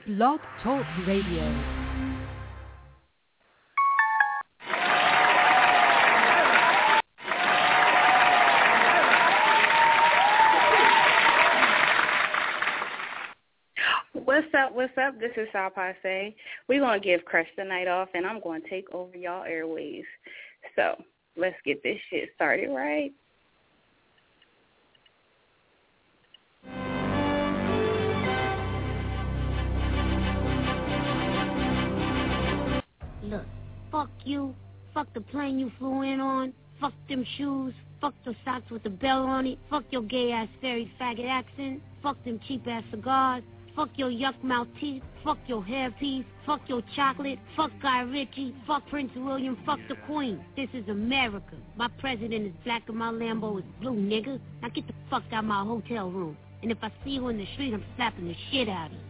Blog Talk Radio. What's up? This is Sal Passe. We're going to give Crush the night off, and I'm going to take over y'all airways. So let's get this shit started, right? Look, fuck you, fuck the plane you flew in on, fuck them shoes, fuck the socks with the bell on it, fuck your gay-ass fairy faggot accent, fuck them cheap-ass cigars, fuck your yuck-mouth teeth, fuck your hairpiece, fuck your chocolate, fuck Guy Ritchie, fuck Prince William, fuck the Queen. This is America. My president is black and my Lambo is blue, nigga. Now get the fuck out of my hotel room. And if I see you in the street, I'm slapping the shit out of you.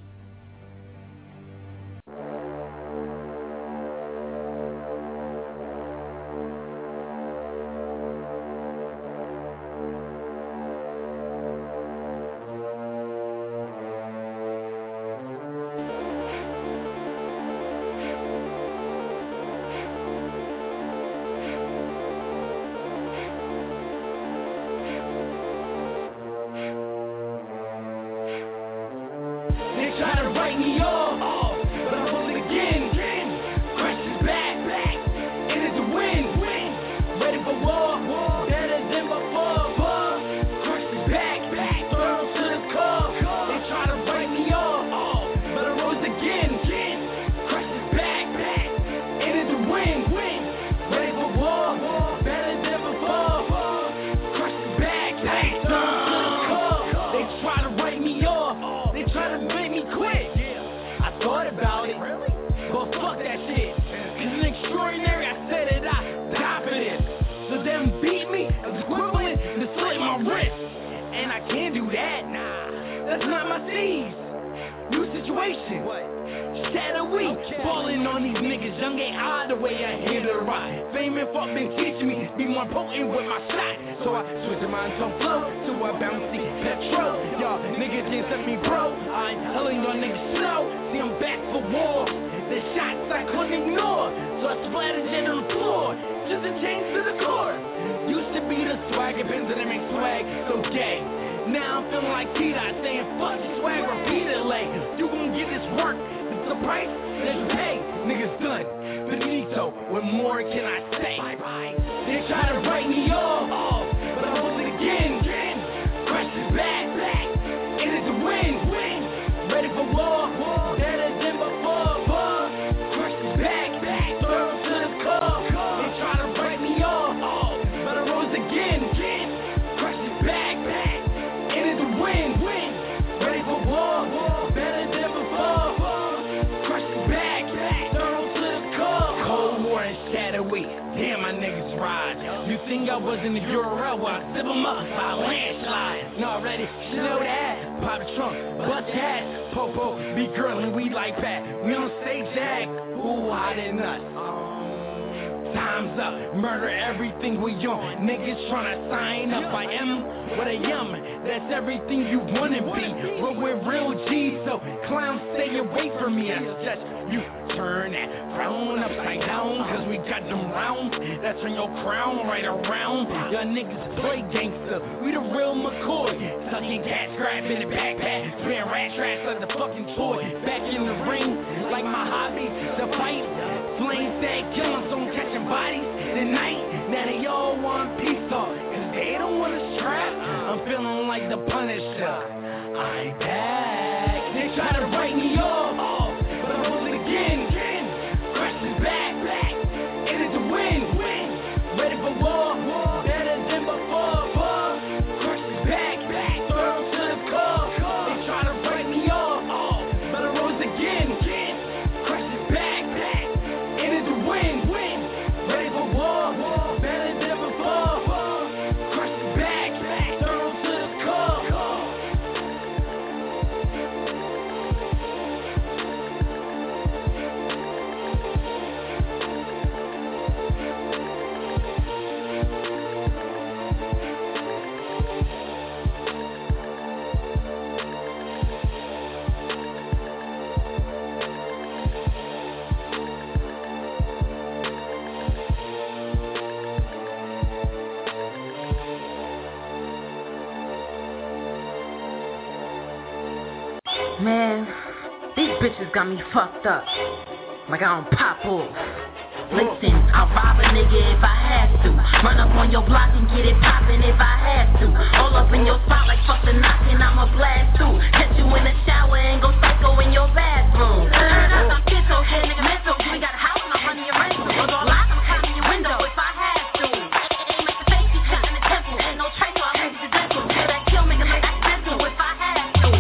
Man, these bitches got me fucked up. Like I don't pop off. Listen, I'll rob a nigga if I have to. Run up on your block and get it poppin' if I have to. All up in your spot like fuck the knockin', I'ma blast through. Catch you in the shower and go psycho in your bathroom. Turn up, I'm schizo, yeah, nigga mental. We got a house and I'm running your rental. Doors all locked, I'm climbing your window if I have to. Ain't make the face, be shot in the temple. Ain't no trace, so I'll make the dental. Kill that kill, make it look accidental if I have to.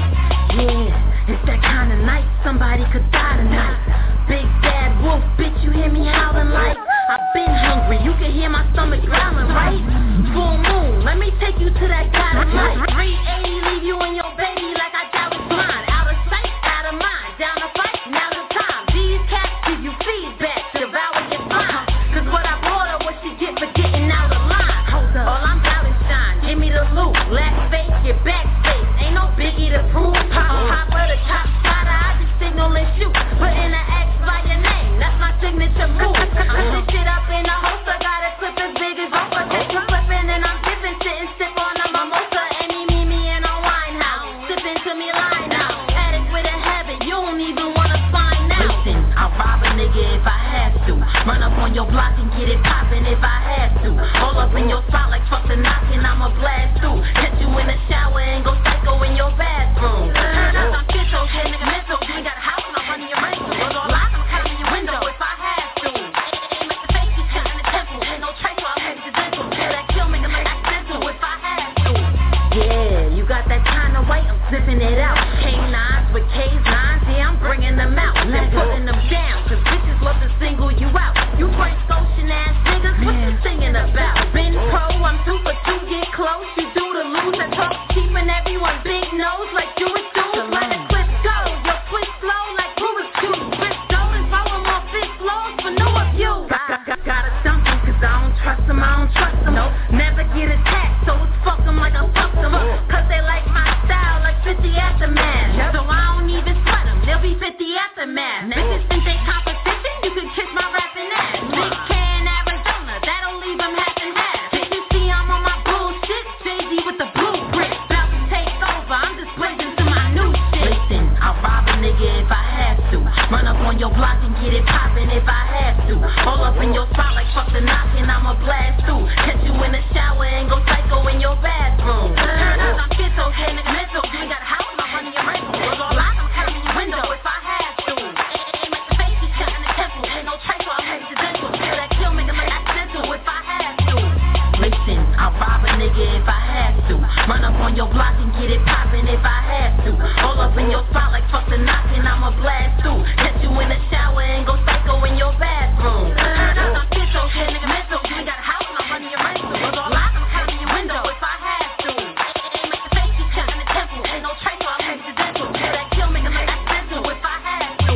Yeah, it's that kind of night, somebody could die tonight. Big bad wolf, bitch, you hear me howling like I've been hungry, you can hear my stomach growling, right? Full moon, let me take you to that God of light. 380, leave you and your baby like I doubt it's mine. Out of sight, out of mind, down to fight, now the time. These cats give you feedback, devour your mind. Cause what I brought her, what she get for getting out of line. All I'm about is shine, give me the loot. Last face, get back face, ain't no biggie to prove. Pop of the top spotter, I just signal and shoot. Put in an X by your name, that's my signature move. Put this shit up in a holster, got a clip as big as Oprah. Take you flipping and I'm dipping, sitting, sip on a mimosa. Any me in a wine house, sipping to me line out. Addict with a habit, you don't even wanna find out. Listen, I'll rob a nigga if I have to. Run up on your block and get it poppin' if I have to. All up in your spot like fuck the knockin', I'ma blast through. Catch you in the shower and go psycho in your bathroom. Turn up, I'm schizo, yeah, nigga mental. We got a house and I'm running your rental. Doors all locked, I'm climbing your window if I have to. Ain't make the face, be shot in the temple. Ain't no trace, so I'll make the dental. Kill that kill, make it look accidental if I have to. Yeah, you got that kind of weight, I'm zipping it out. K9s with K9s, yeah, I'm bringing them out. And putting them down, cause bitches love to single you out. You Frank Ocean ass niggas, what you singing about? Been pro, I'm 2 for 2, get close. You do the lose, I talk cheap and everyone big nose like you would do. Let the clip go, your twist slow like Rubik's Cube. Rich stolen, follow more fist flows for no abuse. Gotta dump them cause I don't trust them, Nope, never get attacked, so it's fuck them like I fucked them. Cause they like my style like 50 aftermath. So I don't even sweat them, they'll be 50 aftermath. Bitches think they competition, you can kiss my rapping ass. Big K in Arizona, that'll leave them half and half. Did you see I'm on my bullshit? Jay-Z with the blueprint. About to take over, I'm just blazing to my new shit. Listen, I'll rob a nigga if I have to. Run up on your block and get it poppin' if I have to. All up in your spot like fuck the knockin', I'ma blast through. Catch you in the shower and go psycho in your bathroom. Turn up, I'm schizo, yeah, nigga mental. We got a house and I'm running your rental. Doors all locked, I'm climbing your window if I have to. Ain't make the face, be shot in the temple. Ain't no trace, so I'll make the dental. Kill that kill, make it look accidental if I have to. Listen, I'll rob a nigga if I have to. Run up on your block and get it poppin' if I have to. All up in your spot like fuck the knockin', I'ma blast through. Catch you in the shower and go psycho in your bathroom. Turn up, I'm schizo, yeah, nigga mental. We got a house and I'm running your rental. Doors all locked, I'm climbing your window if I have to. Ain't make the face, be shot in the temple. Ain't no trace, so I'll make the dental. Kill that kill, make it look accidental if I have to.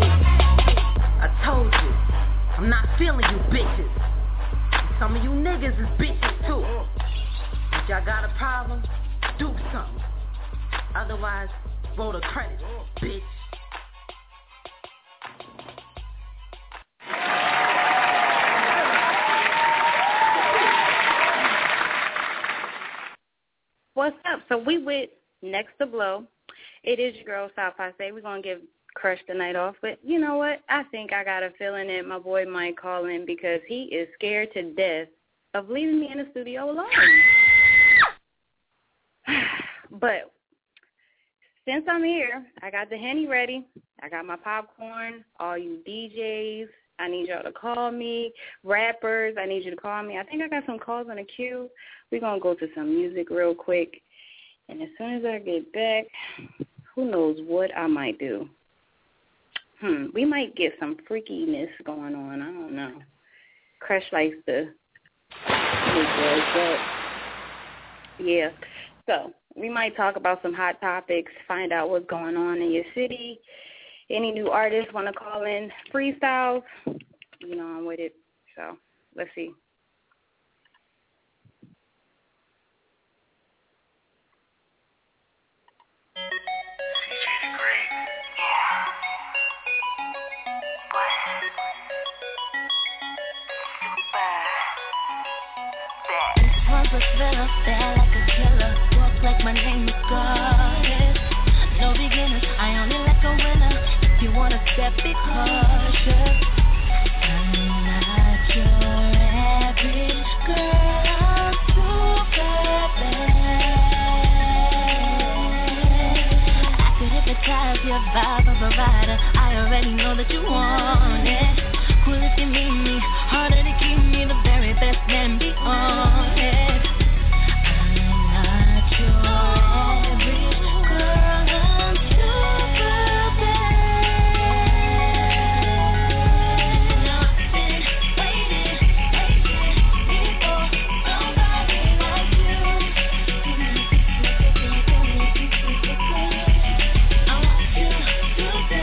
I told you, I'm not feeling you bitches. Some of you niggas is bitches too. If y'all got a problem, do something. Otherwise, roll the credits, bitch. What's up? So we with Next to Blow. It is your girl, South Passe. We're going to give Crush the night off. But you know what? I think I got a feeling that my boy might call in because he is scared to death of leaving me in the studio alone. But since I'm here, I got the Henny ready. I got my popcorn. All you DJs, I need y'all to call me. Rappers, I need you to call me. I think I got some calls on the queue. We're going to go to some music real quick. And as soon as I get back, who knows what I might do. We might get some freakiness going on. I don't know. Crush likes to yeah. So we might talk about some hot topics, find out what's going on in your city. Any new artists want to call in freestyles? You know, I'm with it. So let's see. Thriller, bad like a killer. Walk like my name is Goddess. No beginners, I only like step, be cautious. I'm not your average girl, I'm super bad. I could hypnotize your vibe of a rider. I already know that you want it. Cool if you need me, harder to keep me the very best man, be on it. I'm not your average girl, I'm super bad. I've been waiting for somebody like you. I want you to tell me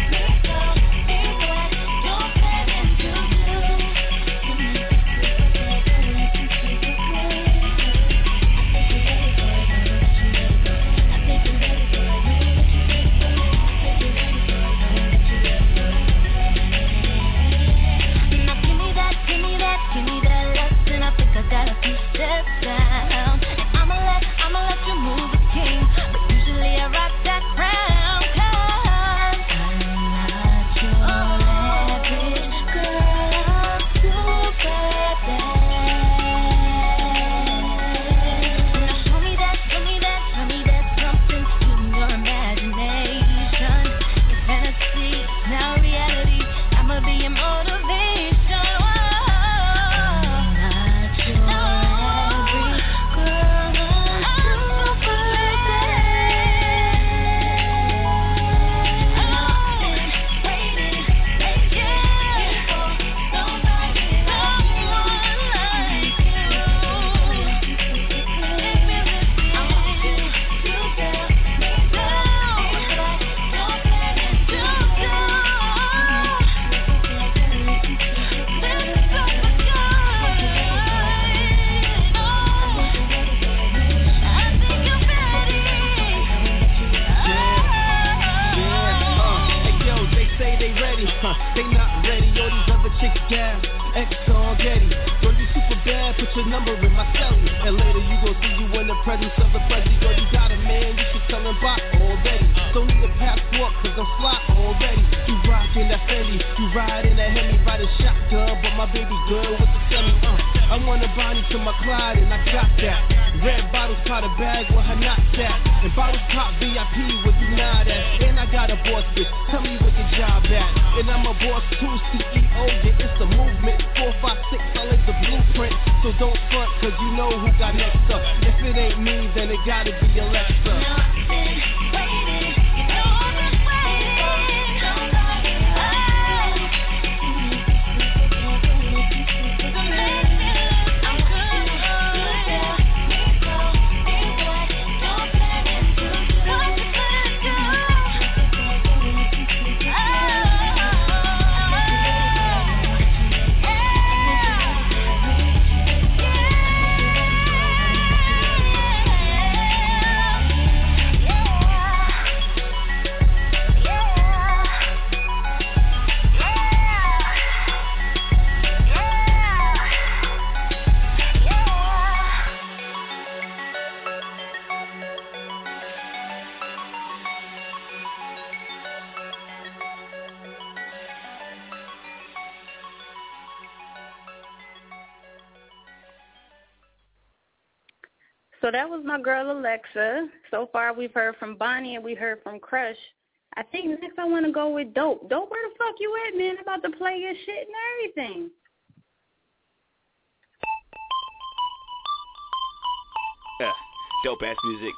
what you're planning to do. Now give me that lesson. I think I got a few steps down. And I'ma let you move the king, but usually I rock that crown. 'Cause I'm not your average girl, I'm super bad. Now show me that something in your imagination. Your fantasy, now reality. I'ma be your motivation. I'm not your average girl, I'm super bad. I've been waiting for somebody like you. I want you to tell me what you're planning to do. Hey yo, they say they ready, they not ready. All these other chicks gas, X on Getty. Girl, you super bad, put your number in my celly. And later you gon' see you in the presence of the president. Girl, you got a man, you should tell him bop already. Don't need a passport, cause I'm fly already. You rockin' that Fendi, you riding that Hemi, riding shotgun, but my baby girl with the semi. I want a Bonnie to my Clyde, and I got that. Red bottles, pot a bag with her knots at. And bottles pop VIP where you nod at. And I got a boss bitch, tell me where your job at. And I'm a boss too, CEO, yeah, it's a movement. 4, 5, 6, I like the blueprint. So don't front, cause you know who got next up. If it ain't me, then it gotta be Alexa. Now I've been waiting, you know I've been waiting for somebody like you. So make me look I'm good. Tell me what you're planning to do. What you planning to do? So that was my girl Alexa. So far we've heard from Bonnie and we heard from Crush. I think next I want to go with Dope. Dope, where the fuck you at, man? I'm about to play your shit and everything. Yeah, dope ass music.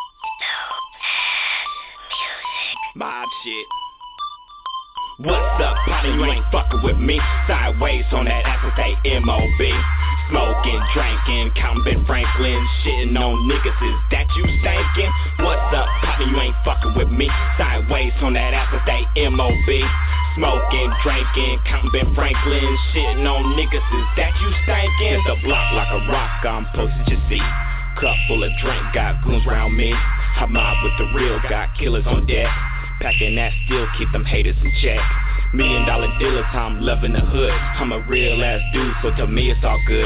Mob shit. What's up, partner? You ain't fucking with me. Sideways on that ass and say M.O.B. Smoking, drinking, counting Ben Franklin, shitting on niggas, is that you stinking? What's up, partner? You ain't fucking with me. Sideways on that ass and say M.O.B. Smoking, drinking, counting Ben Franklin, shitting on niggas, is that you stinking? Hit the block like a rock, I'm posted your seat. Cup full of drink, got goons round me. I mob with the real, got killers on deck. Packing that steel, keep them haters in check. $1 million dealers, I'm loving the hood. I'm a real ass dude, so to me it's all good.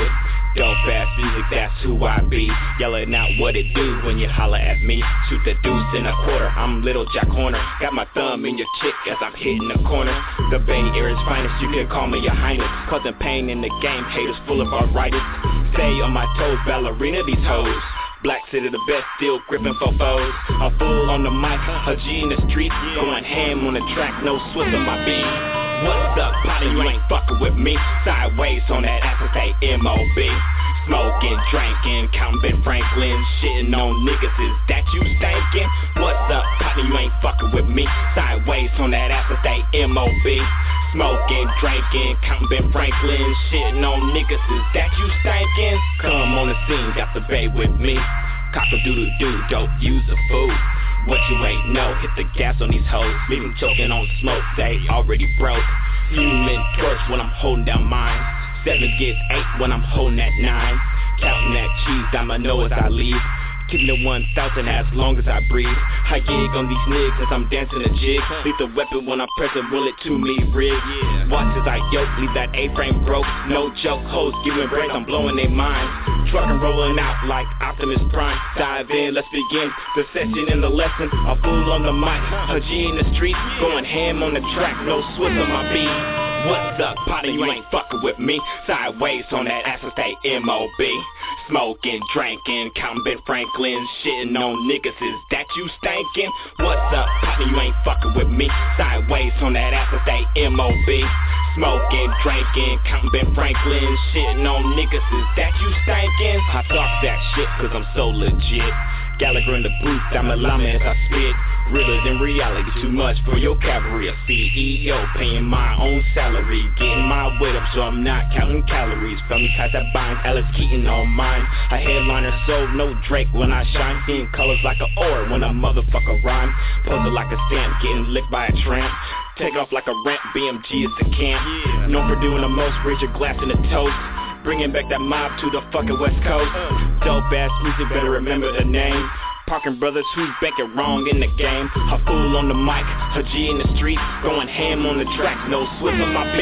Dope ass music, that's who I be. Yelling out what it do when you holler at me. Shoot the deuce in a quarter, I'm Little Jack Horner. Got my thumb in your chick as I'm hitting the corner. The Bay Area's finest, you can call me your highness. Causing pain in the game, haters full of arthritis. Stay on my toes, ballerina these hoes. Black City the best, still gripping for foes. A fool on the mic, a G in the street. Going ham on the track, no Swiss on my beat. What's up, partner, you ain't fucking with me. Sideways on that ass and say M.O.B. Smoking, drinking, counting Ben Franklin. Shitting on niggas, is that you stinking? What's up, partner, you ain't fucking with me. Sideways on that ass and say M.O.B. Smoking, drinking, counting Ben Franklin. Shitting on niggas, is that you stinking? Come on the scene, got the Bay with me. Cock-a-doodle-doo, dope, use a fool. What you ain't know, hit the gas on these hoes. Leave them choking on smoke, they already broke. Human torch when I'm holding down mine. 7 gets 8 when I'm holding that 9. Counting that cheese, I'ma know as I leave. Keeping it 1,000 as long as I breathe. I gig on these niggas as I'm dancing a jig. Lethal weapon when I'm pressing bullet to me rig. Watch as I yoke, leave that A-frame broke. No joke, hoes giving breaks, I'm blowing their minds. Truckin' rolling out like Optimus Prime. Dive in, let's begin the session and the lesson. A fool on the mic, a G in the street. Going ham on the track, no Swiss on my beat. What's up, partner, you ain't fucking with me. Sideways on that ass and stay M.O.B. Smoking, drinking, counting Ben Franklin. Shitting on niggas, is that you stinking? What's up, partner, you ain't fucking with me. Sideways on that ass and stay M.O.B. Smoking, drinking, counting Ben Franklin. Shitting on niggas, is that you stinking? I talk that shit cause I'm so legit. Gallagher in the booth, I'm a llama as I spit. Realer than reality, too much for your cavalry. A CEO, paying my own salary. Getting my weight up so I'm not counting calories. Family ties that bind, Alice Keaton on mine. A headliner sold, no Drake when I shine. Seeing colors like an ore when a motherfucker rhyme. Puzzle like a stamp, getting licked by a tramp. Take off like a ramp, BMG is the camp. Known for doing the most, raise your glass in the toast. Bringing back that mob to the fucking West Coast. Dope ass music, better remember the name. Parkin' Brothers, who's banking wrong in the game. A fool on the mic, a G in the street. Going ham on the track, no Swiss on my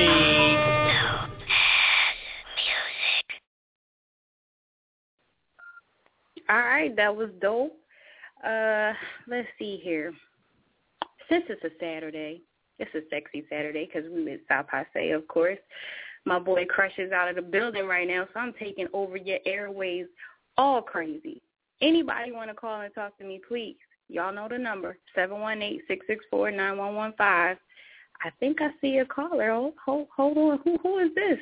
beat. Alright, that was dope. Let's see here. Since it's a Saturday, it's a sexy Saturday because we with South Passe, of course. My boy Crush is out of the building right now, so I'm taking over your airways all crazy. Anybody want to call and talk to me, please? Y'all know the number, 718-664-9115. I think I see a caller. Hold on. Who is this?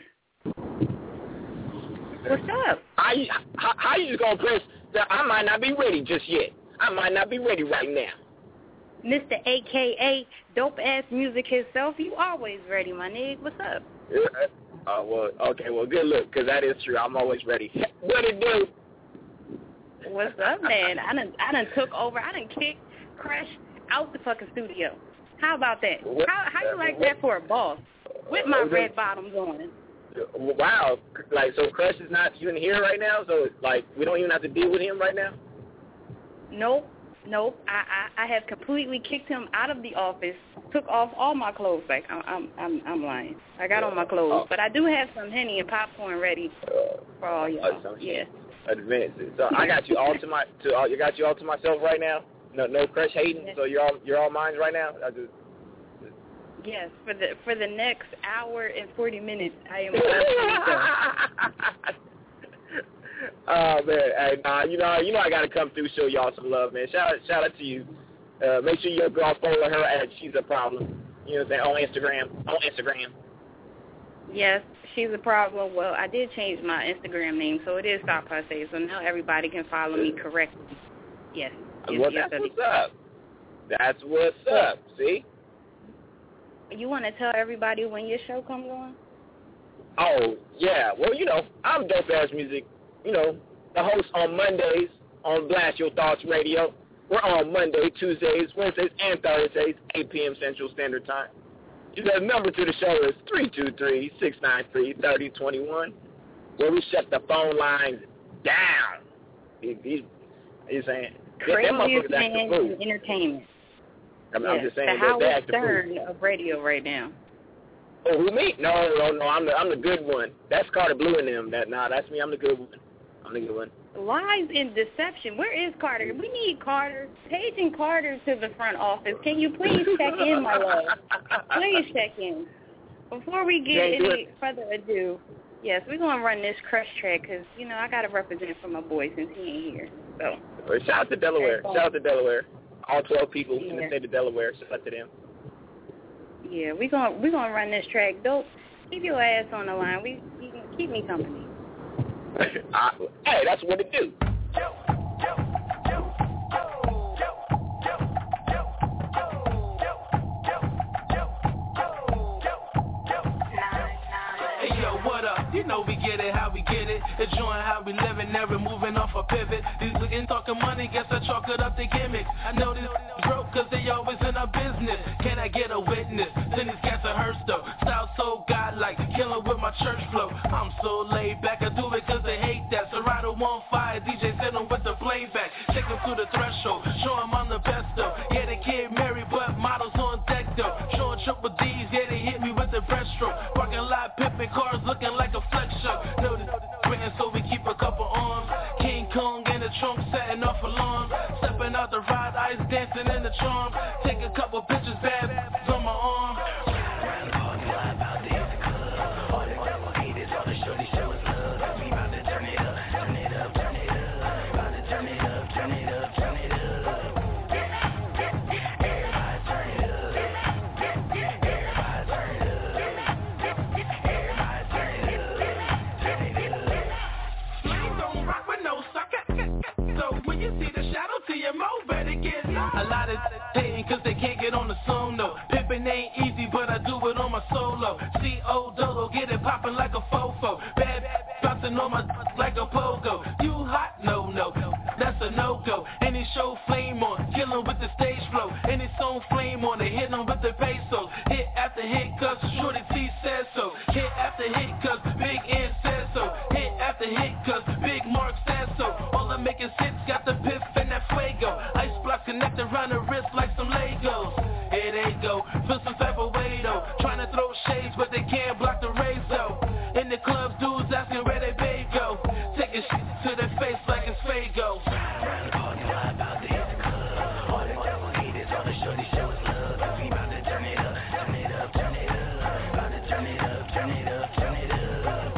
What's up? How you just going to press that? I might not be ready just yet. I might not be ready right now. Mr. A.K.A. Dope-ass music himself, you always ready, my nigga. What's up? Well, good look, because that is true. I'm always ready. What it do? What's up, man? I done took over. I done kicked Crush out the fucking studio. How about that? How you like that for a boss? With my red bottoms on. Wow. Like, so Crush is not even here right now? So, like, we don't even have to deal with him right now? Nope. I have completely kicked him out of the office. Took off all my clothes. Like I'm lying. I got on my clothes, but I do have some Henny and popcorn ready for all y'all. Yeah. Advanced. So I got you all to myself right now. No Crush hating. So you're all mine right now. Yes. For the next hour and 40 minutes, I am. Oh man, hey, you know I gotta come through, show y'all some love, man. Shout out to you. Make sure your girl follow her at She's a Problem. You know what I'm saying, on Instagram. Yes, She's a Problem. Well, I did change my Instagram name, so it is South Passe. So now everybody can follow me correctly. Yes. Well, that's what's up. That's what's up. See. You want to tell everybody when your show comes on? Oh yeah. Well, I'm Dope Ass Music. The host on Mondays on Blast Your Thoughts Radio. We're on Monday, Tuesdays, Wednesdays, and Thursdays, 8 p.m. Central Standard Time. The number to the show is 323-693-3021, where we shut the phone lines down. He's saying, craziest man in entertainment. I'm just saying, the Howard Stern of radio right now. Oh, who, me? No, I'm the good one. That's Carter Blue and them. That's me. I'm the good one. I'm the good one. Lies and deception. Where is Carter? We need Carter. Paging Carter to the front office. Can you please check in, my love? Please check in. Before we get any further ado, yes, we're going to run this crush track because, I got to represent for my boy since he ain't here. So. Shout out to Delaware. Shout out to Delaware. All 12 people in the state of Delaware. Shout out to them. Yeah, we're gonna run this track. Don't keep your ass on the line. You can keep me company. Hey, that's what it do. You know we get it, how we get it. Enjoying how we living, never moving off a pivot. These looking talking money, guess I chalk it up the gimmicks. I know these broke cause they always in a business. Can I get a witness? Then these cats are hurts though. Style so godlike, killing with my church flow. I'm so laid back, I do it cause they hate that. Serato on fire, DJ sitting with the playback. Take them through the threshold, show them I'm the best though. Yeah, the kid married, but models on deck though. Showing triple D's, yeah, they hit me with the breaststroke. Parking lot pimping cars looking like a flex show. Know this written so we keep a couple arms. King Kong in the trunk setting off alarms. Stepping out the ride, ice dancing in the charm. Take a couple pictures, bad on my arm. Round the parking lot, about to hit the club. All the devil haters, all the shorty show us love. We about to turn it up, turn it up, turn it up. About to turn it up, turn it up, turn it up. A lot of hating cause they can't get on the song though. Pimpin' ain't easy but I do it on my solo. C.O. Dolo, get it poppin' like a fofo. Bad bouncing on my like a pogo. You hot? No, that's a no-go. Any show flame on, killin' with the stage flow. Any song flame on, they hit 'em with the pesos. Hit after hit cause Shorty T says so. Hit after hit cause Big N says so. Hit after hit cause Big Mark says so. All I'm making hits got the piff and that fuego. Ice blocks connect around the wrist like some Legos. Here they go, feel some type of way though. Trying to throw shades but they can't block the rays though. In the clubs, dudes asking where they babe go. Taking shit to their face like it's Fago. Round the parking lot, about to hit the club. All the devil haters, all the shorty show us love. Cause we about to turn it up, turn it up, turn it up. About to turn it up, turn it up, turn it up.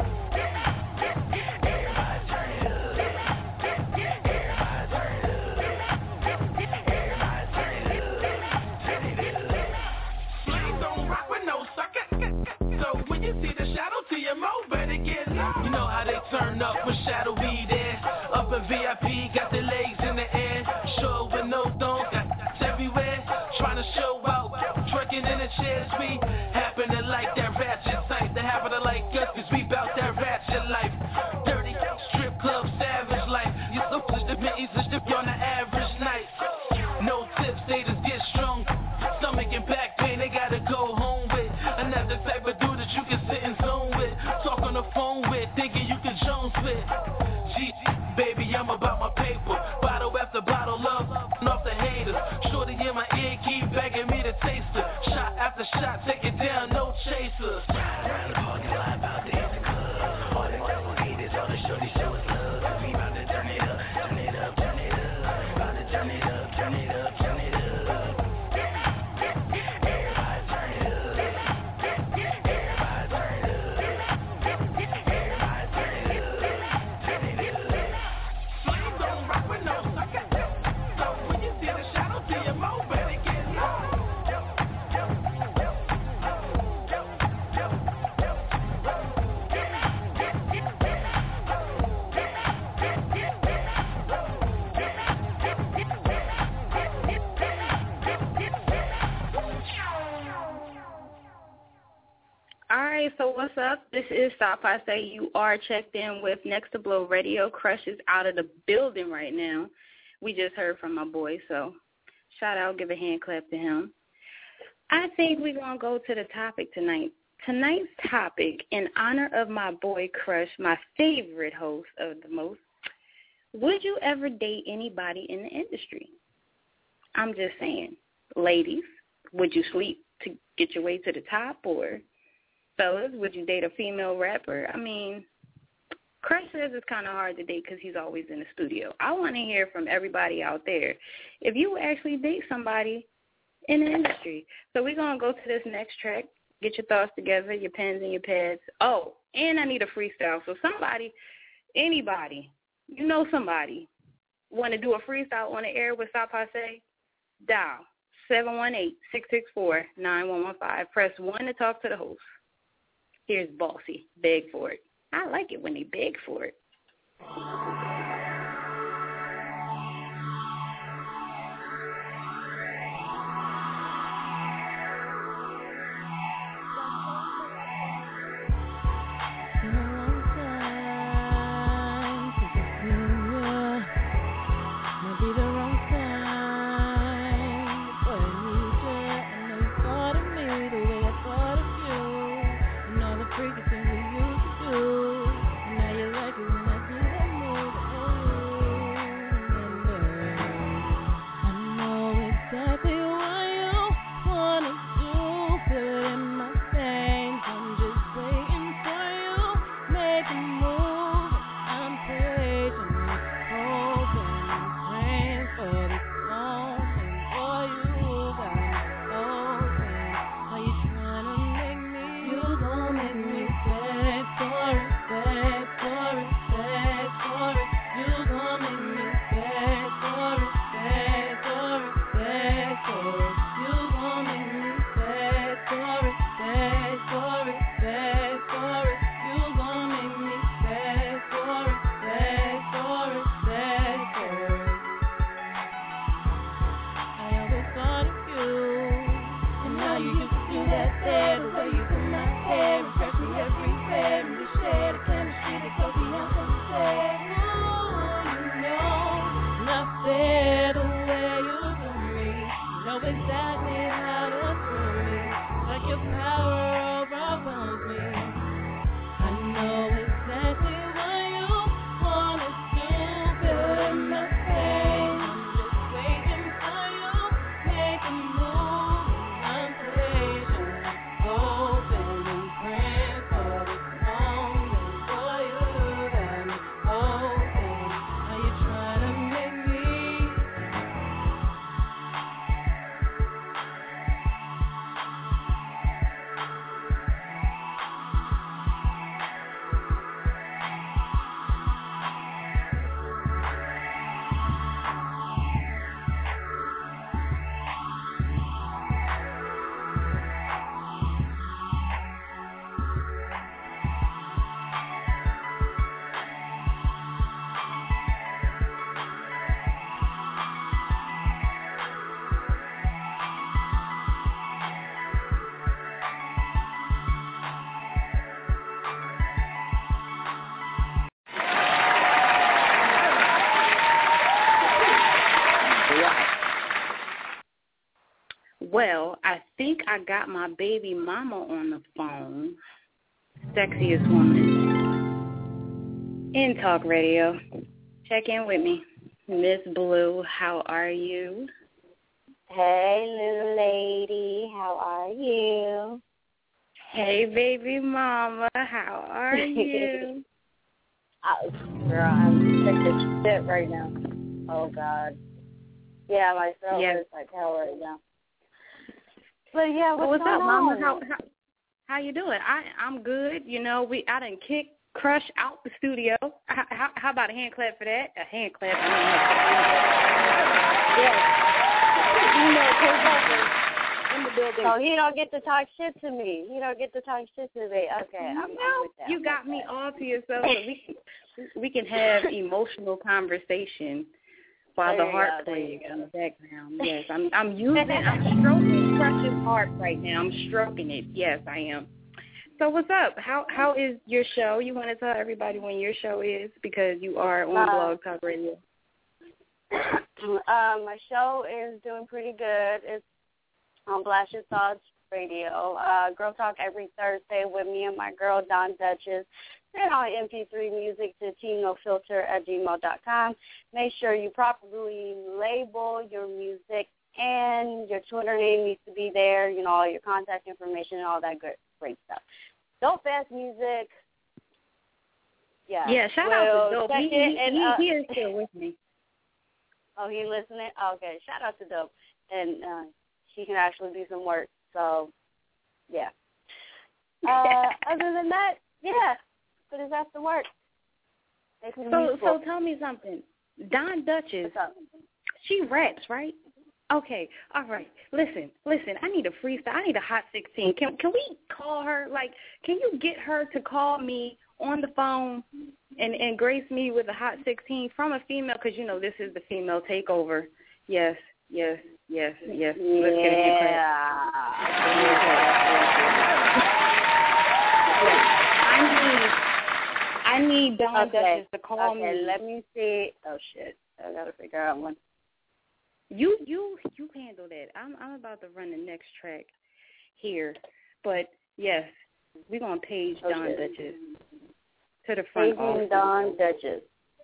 Everybody turn it up. Everybody turn it up. Everybody turn it up. Turn it up. Flames don't rock with no sucker. So when you see the shadow to your mouth, better get low. You know how they turn up when Shadow be there. Up in VIP, got their legs in the air. Show with no thongs, got everywhere. Trying to show out, twerking in the chairs. We happen to like that ratchet type. They happen to like us cause we bout that ratchet life. Dirty strip club, savage life. You look to the mittens and strip on the average night. No tips, they just get strong. Stomach and back pain, they gotta go home with. Another type of dude that you can sit and zone with. Talk on the phone with, thinking you can Jones with. G, baby, I'm about my paper. Bottle after bottle, love off the haters. Shorty in my ear, keep begging me to taste it. Shot after shot, take it down, no chasers. Round the parking lot, about to hit the club. All the devil haters, all the shorty show us love. Cause we about to turn it up, turn it up, turn it up. About to turn it up, turn it up, turn it up. Everybody turn it up. Everybody turn it up. Everybody turn it up. Turn it up. Flames don't rock with no sucker. So when you see the shadow to your mouth, better get low. All right, so what's up? This is Stop I Say. You are checked in with Next to Blow Radio. Crush is out of the building right now. We just heard from my boy, so shout out, give a hand clap to him. I think we're going to go to the topic tonight. Tonight's topic, in honor of my boy Crush, my favorite host of the most, would you ever date anybody in the industry? I'm just saying, ladies, would you sleep to get your way to the top, or fellas, would you date a female rapper? I mean, Crush says it's kind of hard to date because he's always in the studio. I want to hear from everybody out there if you would actually date somebody in the industry. So we're going to go to this next track. Get your thoughts together, your pens and your pads. Oh, and I need a freestyle. So somebody, anybody, you know somebody, want to do a freestyle on the air with Stop Passe? Dial 718-664-9115. Press 1 to talk to the host. Here's Bossy. Beg for it. I like it when they beg for it. Well, I think I got my baby mama on the phone. Sexiest woman in talk radio. Check in with me. Miss Blue, how are you? Hey, little lady, how are you? Hey, baby mama, how are you? Oh, girl, I'm sick as shit right now. Oh, God. Yeah, my throat hurts like hell right now. But yeah, what's up, on? Mama? How you doing? I'm good. You know, I done kicked Crush out the studio. How about a hand clap for that? A hand clap. Yes. You know, take over in the building. So he don't get to talk shit to me. Okay, I'm with that. You got me all to yourself. So we can have emotional conversation while the heart plays in the background. Yes, I'm stroking Crush's heart right now. I'm stroking it. Yes, I am. So what's up? How is your show? You want to tell everybody when your show is because you are on Blog Talk Radio. My show is doing pretty good. It's on Blast Your Thoughts Radio. Girl Talk every Thursday with me and my girl, Don Duchess. And on MP3 music to TinoFilter@gmail.com. Make sure you properly label your music and your Twitter name needs to be there, you know, all your contact information and all that great stuff. Dope Ass Music. Yeah. Yeah, shout out to Dope. He is still with me. Oh, he listening? Okay, shout out to Dope. And she can actually do some work. So, yeah. Other than that, yeah, put his ass to work. So tell me something. Don Duchess, she raps, right? Okay, all right. Listen. I need a freestyle. I need a Hot 16. Can we call her? Like, can you get her to call me on the phone and grace me with a Hot 16 from a female? Because, you know, this is the female takeover. Yes. Let's get a few claps. I need Don Duchess to call me. Okay, let me see. Oh, shit. I got to figure out one. You handle that. I'm about to run the next track here. But, yes, we're going to page Don Duchess to the front office. Don Duchess.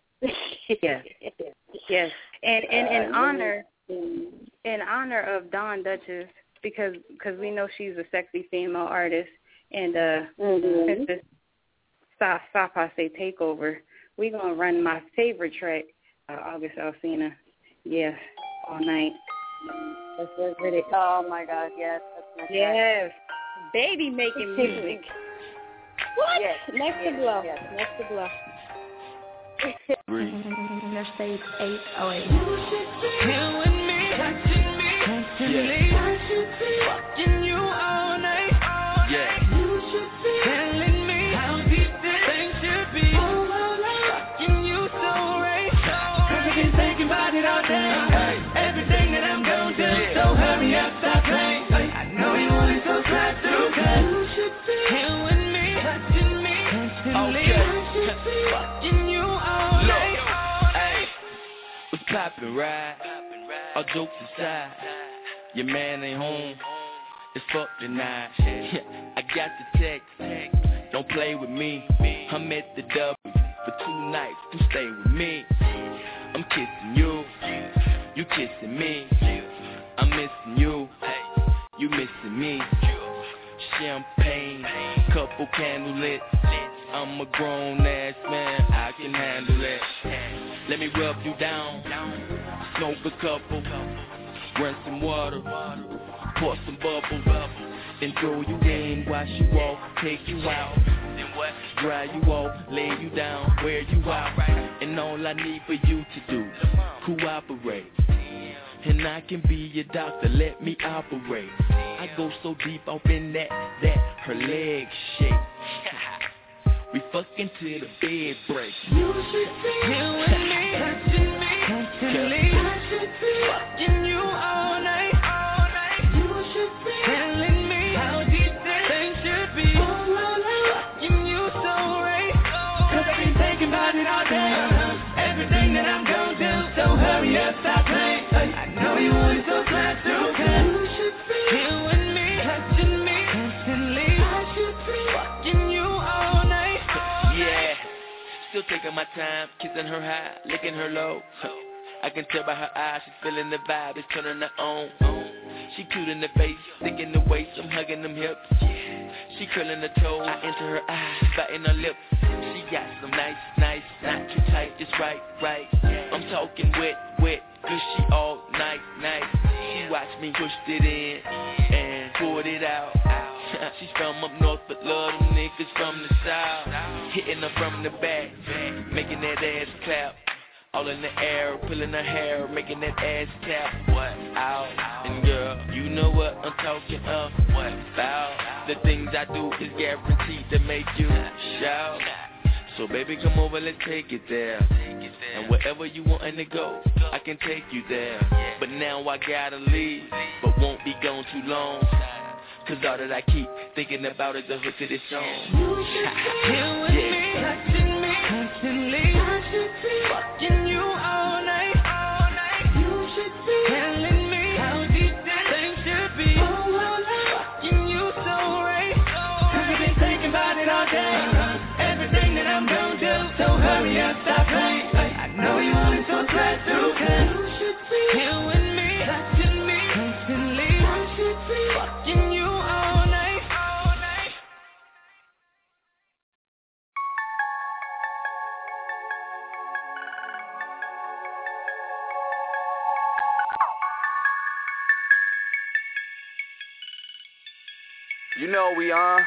Yes. And in honor of Don Duchess, because we know she's a sexy female artist, and since this Sapa Say Takeover, we're going to run my favorite track, August Alsina. Yes, all night. Let's work with it. Oh, my God, yes. That's my yes. Baby making music. What? Yes. Next to blow. Yes. Next to blow. Interstate 808. Here with me, touching me, constantly, watching you all night. Yeah. You should be telling me how deep this thing should be. Watching you so right. Cause I've been thinking about it all day. Everything that I'm gonna do. So hurry up, stop playing. I know you want it, so try to. Cause you should be here with me, touching me, constantly, watching you all night. What's poppin', right? All jokes aside, your man ain't home. It's fuck tonight. I got the text. Don't play with me. I'm at the W for 2 nights. You stay with me. I'm kissing you. You kissing me. I'm missing you. You missing me. Champagne, couple candle lit. I'm a grown ass man. I can handle it. Let me rub you down. Smoke a couple. Run some water. Pour some bubbles. Then throw you in. Wash you off. Take you out. Then what? Dry you off. Lay you down. Wear you out. And all I need for you to do, cooperate. And I can be your doctor. Let me operate. I go so deep off in that her legs shake. We fucking till the bed breaks. You should be here with me, touching me, constantly. I should be watching you all night. You should be telling me how deep this thing should be. Watching you so right. Cause I've been thinking about it all day. Everything that I'm gonna do. So hurry up, stop playing. I know you want it, so glad to. Cause you should be here with me, touching me, constantly. I should be watching you all night. Yeah, still taking my time, kissing her high, licking her low. I can tell by her eyes, she's feeling the vibe, it's turning her on. She cute in the face, thick in the waist, I'm hugging them hips. She curling her toes, I enter her eyes, biting her lips. She got some nice, not too tight, just right. I'm talking wet, gushy all night. She watched me push it in and pulled it out. She's from up north, but love them niggas from the south. Hitting her from the back, making that ass clap. All in the air, pulling her hair, making that ass tap. What? Out. And girl, you know what I'm talking of. What? About. The things I do is guaranteed to make you shout. So baby, come over, let's take it there. And wherever you want to go, I can take you there. But now I gotta leave, but won't be gone too long. Cause all that I keep thinking about is the hook to this song. You should be here with me, touching me, constantly. I should be watching you all night. You should be telling me how deep this thing should be. Watching you so right. Cause I've been thinking about it all day. Everything that I'm gonna do. So hurry up, stop playing. I know you want it, so try to. Cause you should be here with me, touching me, constantly. I should be watching you. You know we on.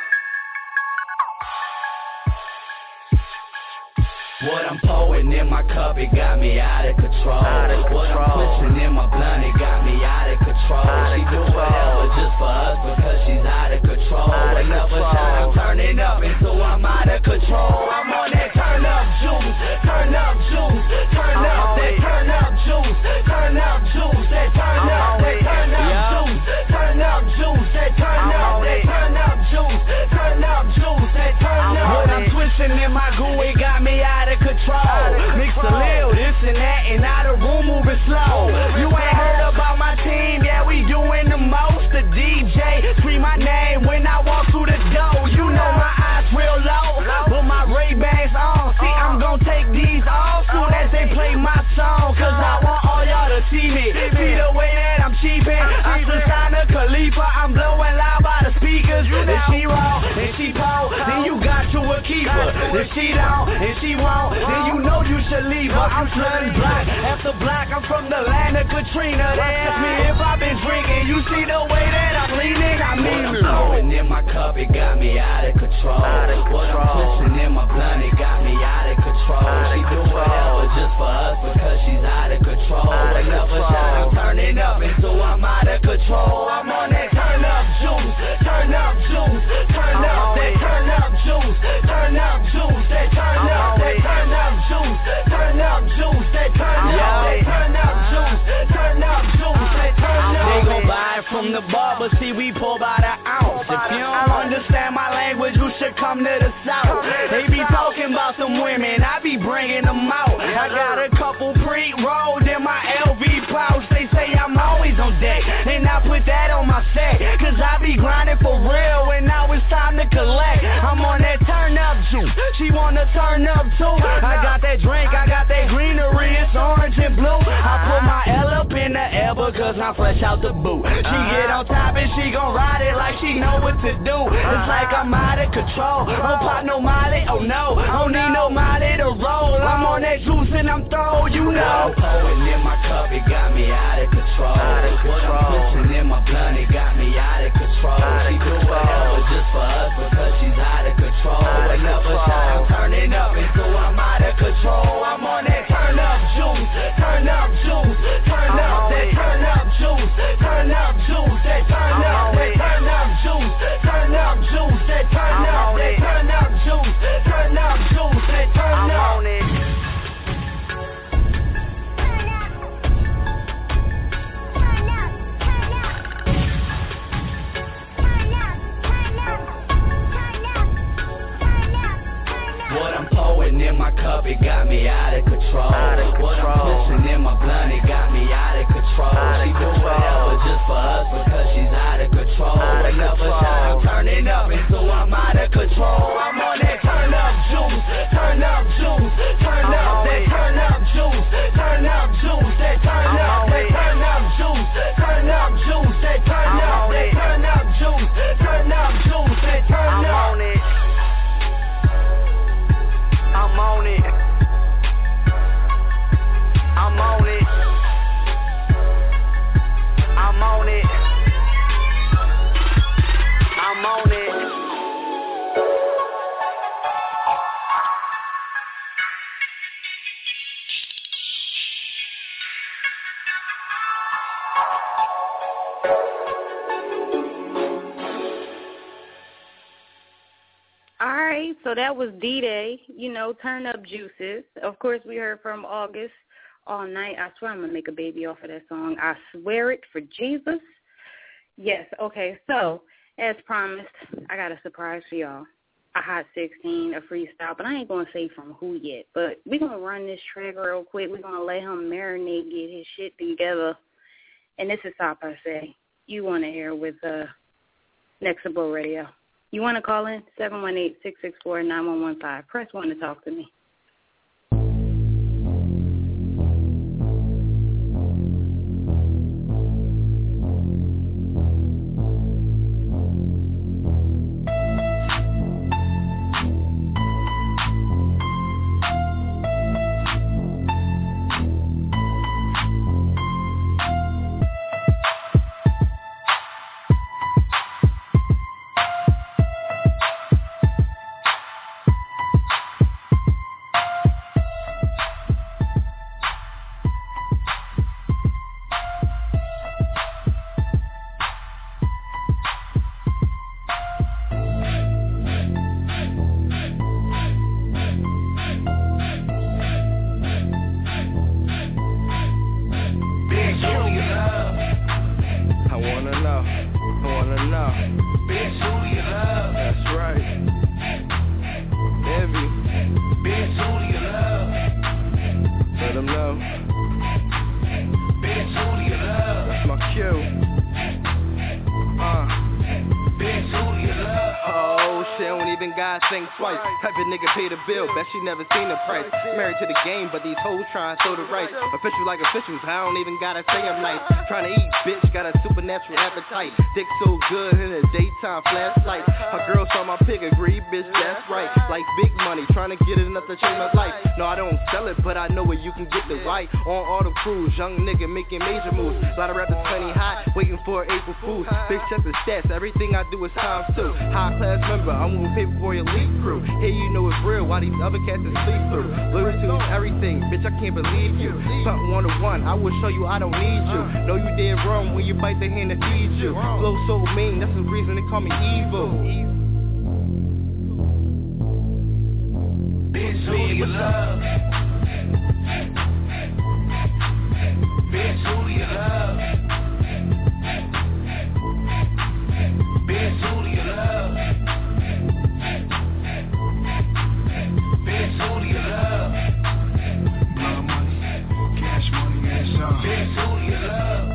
What I'm pouring in my cup, it got me out of control. What I'm pushing in my blunt, it got me out of control. She do whatever just for us because she's out of control. Another shot, I'm turning up until I'm out of control. I'm on that turn up juice, turn up juice, turn up that turn up juice, turn up juice, that turn up, that turn up juice, turn up juice, that turn up, that turn up juice, turn up juice, that turn up. What I'm twisting in my goo, it got me out of control. Mix a little, this and that, and now the room moving slow. You ain't heard about my team, yeah, we doing the most. The DJ scream my name when I walk through the door. You know my eyes real low, but my Ray-Bans on. See, I'm gonna take these off soon as they play my song, cause I want all y'all to see me. See the way that I'm cheapin', I'm Susanna Khalifa, I'm blowing loud by the speakers. If she raw, and she pole, then you got to a keeper. If she don't, and she won't, then you know you should leave her. I'm slutty block after block, I'm from the land of Katrina. They ask me if I've been drinking, you see the way that I'm leaning, I mean it. Pouring in my cup, it got me out of control. What I'm pushing in my blunt, it got me out of control. She do whatever just for us because she's out of control. Another shot, I'm turning up until I'm out of control. I'm on that turn up juice, turn up juice, turn up that turn up juice, turn up juice, that turn up, that turn up juice, turn up juice, that turn up, that turn up juice, turn up juice, that turn up. They gon' buy it from the bar, but see we pour by the ounce. If you don't understand my language, you should come to the south. They be talking about some women, I be bringing them out. I got a couple pre-rolled in my LV pouch. They say I'm always on deck, and I put that on my set, cause I be grinding for real, and now it's time to collect. I'm on that turn up juice, she wanna turn up too. I got that drink, I got that greenery, it's orange and blue. I put my L up in the air because I'm fresh out the boot. She get on top and she gon' ride it like she know what to do. It's like I'm out of control, don't pop no molly, oh no, don't need no molly to roll. I'm on that juice and I'm throw, you know. I'm pouring in my cup, it got me out of control. What I'm pushing in my blunt, it got me out of control. She do whatever just for us because she's out of control. Another shot, I'm turning up until I'm out of control. I'm on that turn up juice, turn up juice, turn up that turn up juice, turn up juice, that turn up, that turn up juice, turn up juice, that turn up, that turn up juice, turn up juice, that turn up. What I'm pouring in my cup, it got me out of control. What I'm pushing in my blunt, it got me out of control. She do whatever just for us because she's out of control. Another shot, I'm turning up until I'm out of control. I'm on that turn up juice, turn up juice, turn up that turn up juice, turn up juice, that turn up, that turn up juice, turn up juice, that turn up, that turn up juice, turn up juice, that turn up. I'm on it. I'm on it. I'm on it. I'm on it. Alright, so that was D-Day, turn up juices. Of course, we heard from August all night. I swear I'm going to make a baby off of that song. I swear it for Jesus. Yes, okay, so as promised, I got a surprise for y'all. A Hot 16, a freestyle, but I ain't going to say from who yet. But we're going to run this track real quick. We're going to let him marinate, get his shit together. And this is Top I Say. You want to hear with Nexable Radio. You want to call in? 718-664-9115. Press 1 to talk to me. thank God, think twice. Type of nigga pay the bill, bet she never seen the price. Married to the game, but these hoes trying to throw the rice. Official like officials, I don't even gotta say I'm nice. Trying to eat, bitch, got a supernatural appetite. Dick so good in the daytime flashlight. Her girl saw my pic, agreed, bitch, that's right. Like big money, trying to get it enough to change my life. No, I don't sell it, but I know where you can get the right. On all the crews, young nigga making major moves. A lot of rappers plenty hot, waiting for April Fool's. Big check the stats, everything I do is times two. High class member, I'm gonna pay for your elite crew. Here you know it's real, why these other cats is sleep through. Loyal to everything, bitch, I can't believe you. Something 1-to-1, I will show you I don't need you. Know you did wrong when you bite the hand that feeds you. Flow so mean, that's the reason they call me evil. Bitch, who do you love? Bitch, who do you love? Bitch, who do you love? Bitch, who do you love? Blood money, cash money, and some. Bitch, who do you love?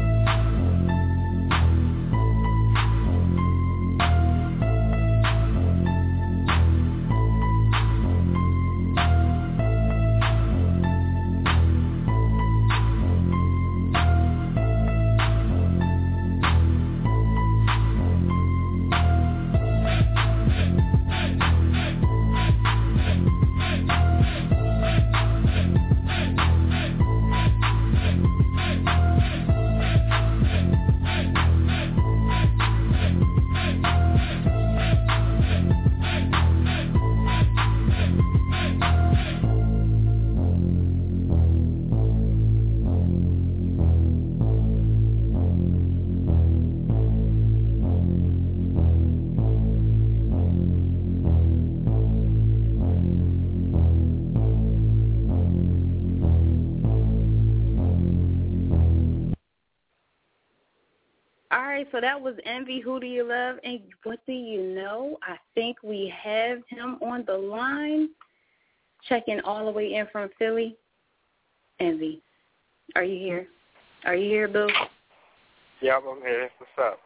So that was Envy, Who Do You Love? And what do you know? I think we have him on the line, checking all the way in from Philly. Envy, are you here? Are you here, Boo? Yep, I'm here. What's up?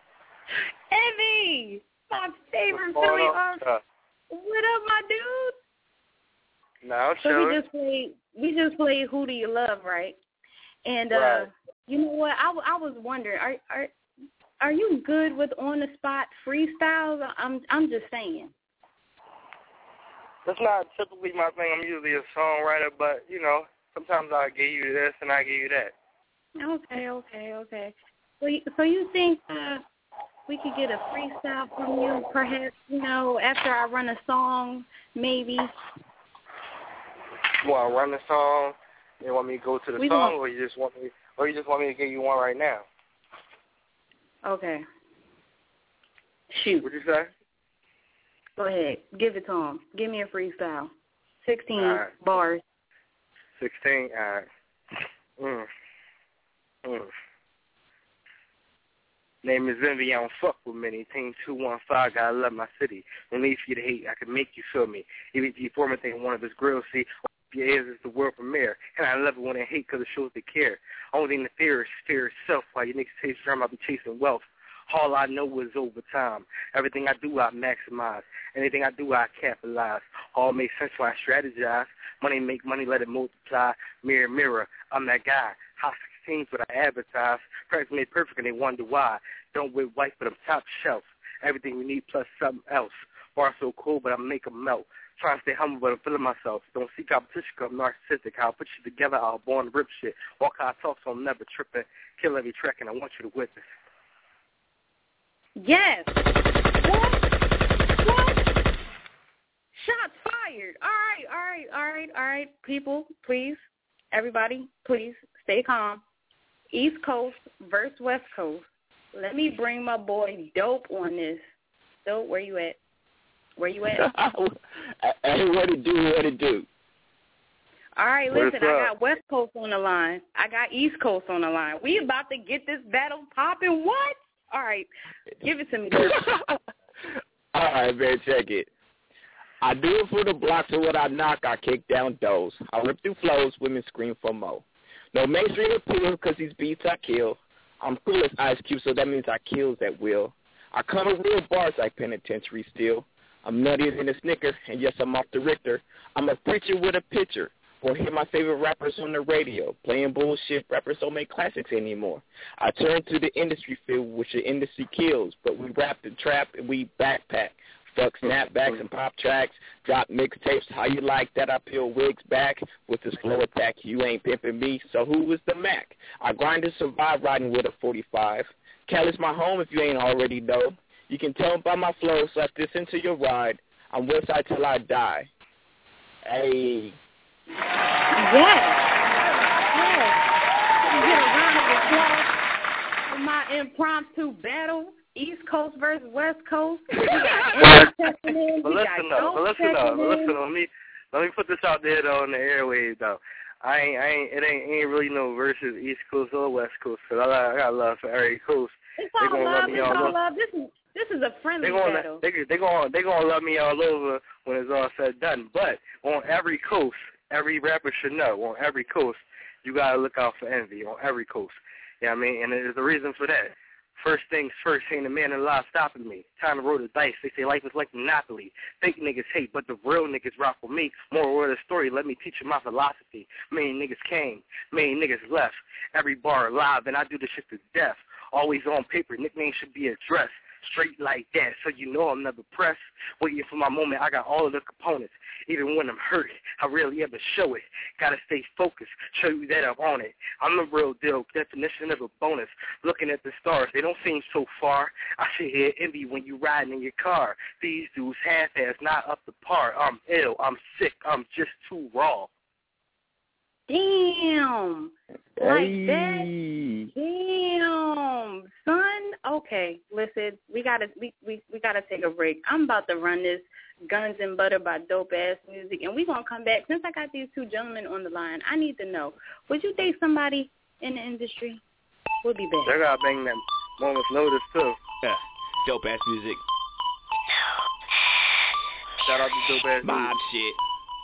Envy, my favorite Philly artist. What up, my dude? No, so chilling. we just played Who Do You Love, right? And right. You know what? I was wondering, are you good with on the spot freestyles? I'm just saying. That's not typically my thing. I'm usually a songwriter, but you know, sometimes I give you this and I give you that. Okay. So you think we could get a freestyle from you, perhaps? You know, after I run a song, maybe. You want to run the song? You want me to go to the song, or you just want me to give you one right now? Okay. Shoot. What'd you say? Go ahead. Give it to him. Give me a freestyle. 16 bars. 16, all right. Name is Envy, I don't fuck with many. Team 215, gotta love my city. No need for you to hate, I can make you feel me. Even if you form a thing, one of his grills, see, your ears is the world premiere. And I love it when they hate because it shows they care. Only thing to fear is fear itself. While you niggas chase drum, I be chasing wealth. All I know is over time. Everything I do, I maximize. Anything I do, I capitalize. All makes sense when I strategize. Money make money, let it multiply. Mirror, mirror, I'm that guy. Hot 16's what I advertise. Practice made perfect and they wonder why. Don't wear white, but I'm top shelf. Everything we need plus something else. Bar so cool, but I make them melt. Trying to stay humble, but I'm feeling myself. Don't seek competition, cause I'm narcissistic. I'll put you together, I'll born to rip shit. Walk how I talk, so I'm never tripping. Kill every track, and I want you to witness. Yes. What? Shots fired. All right. People, please. Everybody, please stay calm. East Coast versus West Coast. Let me bring my boy Dope on this. Dope, where you at? Hey, what it do? All right, listen, I got West Coast on the line. I got East Coast on the line. We about to get this battle popping. What? All right, give it to me. All right, man, check it. I do it for the blocks, and what I knock, I kick down doors. I rip through flows, women scream for more. No mainstream appeal, because these beats I kill. I'm cool as Ice Cube, so that means I kills at will. I come with real bars like penitentiary steel. I'm nuttier than a Snicker, and yes, I'm off the Richter. I'm a preacher with a picture. Or hear my favorite rappers on the radio. Playing bullshit, rappers don't make classics anymore. I turn to the industry field, which the industry kills. But we rap and trap, and we backpack. Fuck snapbacks and pop tracks. Drop mixtapes, how you like that? I peel wigs back with this flow attack. You ain't pimping me, so who is the Mac? I grind to survive riding with a 45. Cali's my home if you ain't already know. You can tell by my flow, slap this into your ride. I'm Westside till I die. Hey. Yes. Can you get a round of applause for my impromptu battle? East Coast versus West Coast. We got But listen up. Let me put this out there though on the airwaves though. It ain't really no versus East Coast or West Coast. Cause I got love for every coast. It's all love. It's all love. This is a friendly battle. They gonna love me all over when it's all said and done. But on every coast, every rapper should know. On every coast, you gotta look out for envy. On every coast, you know what I mean. And there's a reason for that. First things first, ain't a man alive stopping me. Time to roll the dice. They say life is like Monopoly. Fake niggas hate, but the real niggas rock with me. Moral of the story, let me teach you my philosophy. Many niggas came, many niggas left. Every bar alive, and I do this shit to death. Always on paper, nickname should be addressed. Straight like that, so you know I'm never pressed. Waiting for my moment, I got all of the components. Even when I'm hurt, I rarely ever show it. Gotta stay focused, show you that I'm on it. I'm the real deal, definition of a bonus. Looking at the stars, they don't seem so far. I should hear envy when you riding in your car. These dudes half-ass, not up to par. I'm ill, I'm sick, I'm just too raw. Damn. Like that? Damn. Son? Okay, listen, we gotta take a break. I'm about to run this Guns and Butter by Dope Ass Music, and we're gonna come back. Since I got these two gentlemen on the line, I need to know, would you date somebody in the industry? We'll be back. They gotta bang that moment's notice too. Yeah. Dope Ass Music. Shout out to Dope Ass Mob shit.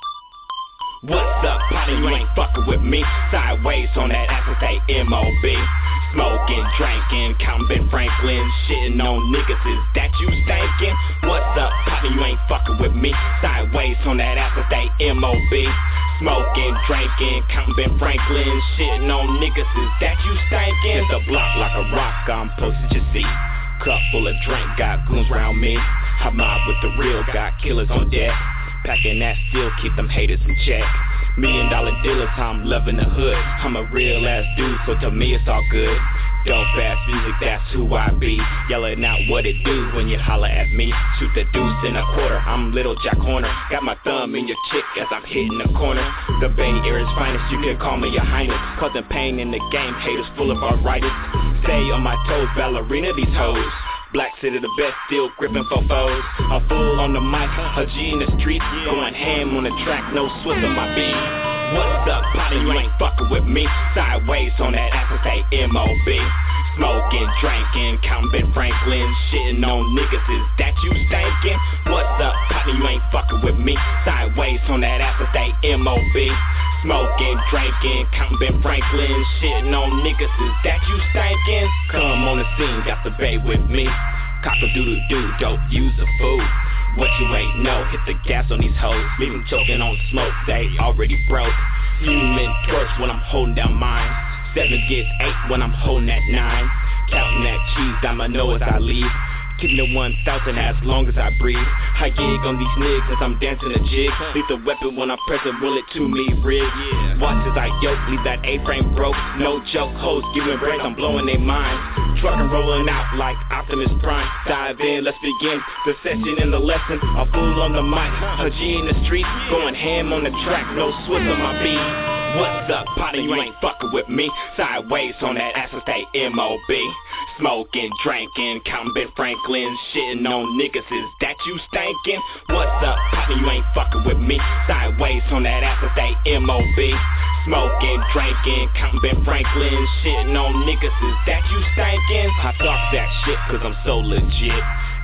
What's up, partner? You ain't fucking with me. Sideways on that ass and say M.O.B. Smoking, drinking, counting Ben Franklin, shitting on niggas. Is that you stinking? What's up, partner? You ain't fucking with me. Sideways on that ass and say M.O.B. Smoking, drinking, counting Ben Franklin, shitting on niggas. Is that you stinking? The block like a rock, I'm posted your seat. Cup full of drink, got goons round me. I mob with the real, got killers on deck. Packing that steel, keep them haters in check. $1 million dealers, I'm loving the hood. I'm a real ass dude, so to me it's all good. Dope ass music, that's who I be. Yelling out what it do when you holler at me. Shoot the deuce in a quarter, I'm Little Jack Horner. Got my thumb in your chick as I'm hitting the corner. The Bay Area's finest, you can call me your highness. Causing pain in the game, haters full of arthritis. Stay on my toes, ballerina these hoes. Black City the best, still gripping for foes. A fool on the mic, a G in the streets. Going ham on the track, no Swiss on my beat. What's up, partner? You ain't fucking with me. Sideways on that ass and say M.O.B. Smoking, drinking, counting Ben Franklin, shitting on niggas. Is that you stinking? What's up, partner? You ain't fucking with me. Sideways on that ass and say M.O.B. Smoking, drinking, counting Ben Franklin, shitting on niggas. Is that you stinking? Come on the scene, got the Bay with me. Cock-a-doodle-doo, dope, use a fool. What you ain't know, hit the gas on these hoes. Leave them choking on smoke, they already broke. Human torch when I'm holding down mine. 7 gets 8 when I'm holding that 9. Counting that cheese down my nose as I leave. Keeping it 1,000 as long as I breathe. I gig on these niggas as I'm dancing a jig. Leave the weapon when I press a bullet to me, rig. Watch as I yoke, leave that A-frame broke. No joke, hoes giving breaks, I'm blowing their minds. Truckin' rolling out like Optimus Prime. Dive in, let's begin the session and the lesson. A fool on the mic, a G in the street. Going ham on the track, no Swiss on my beat. What's up, partner? You ain't fucking with me. Sideways on that ass and stay M.O.B. Smoking, drinking, counting Ben Franklin, shitting on niggas. Is that you stinking? What's up, partner? You ain't fucking with me. Sideways on that ass and stay M.O.B. Smoking, drinking, counting Ben Franklin, shitting on niggas. Is that you stinking? I talk that shit cause I'm so legit.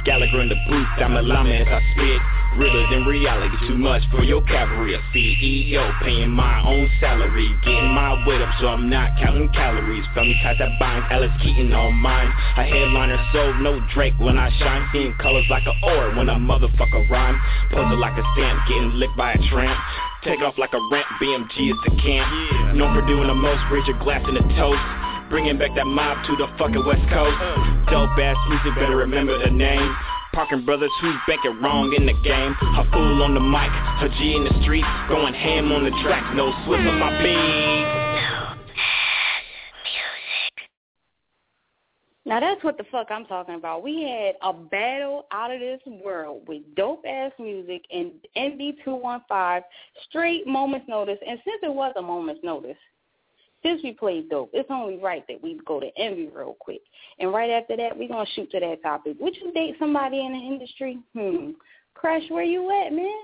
Gallagher in the booth, I'm a llama as I spit. Realer than reality, too much for your cavalry. A CEO paying my own salary, getting my weight up so I'm not counting calories. Family ties that binds, Alex Keaton on mine. A headliner sold, no Drake when I shine. Seeing colors like an orb when a motherfucker rhyme. Puzzle like a stamp, getting licked by a tramp. Take off like a ramp, BMG is the camp. Known for doing the most, raise your glass in the toast. Bringing back that mob to the fucking West Coast. Dope ass music, better remember the name. Parkin Brothers, who's banking wrong in the game? A fool on the mic, a G in the street, going ham on the track, no Swiss on my beat. Now that's what the fuck I'm talking about. We had a battle out of this world with dope-ass music and NB215, straight moment's notice. And since it was a moment's notice, since we played dope, it's only right that we go to Envy real quick. And right after that, we're going to shoot to that topic. Would you date somebody in the industry? Crush, where you at, man?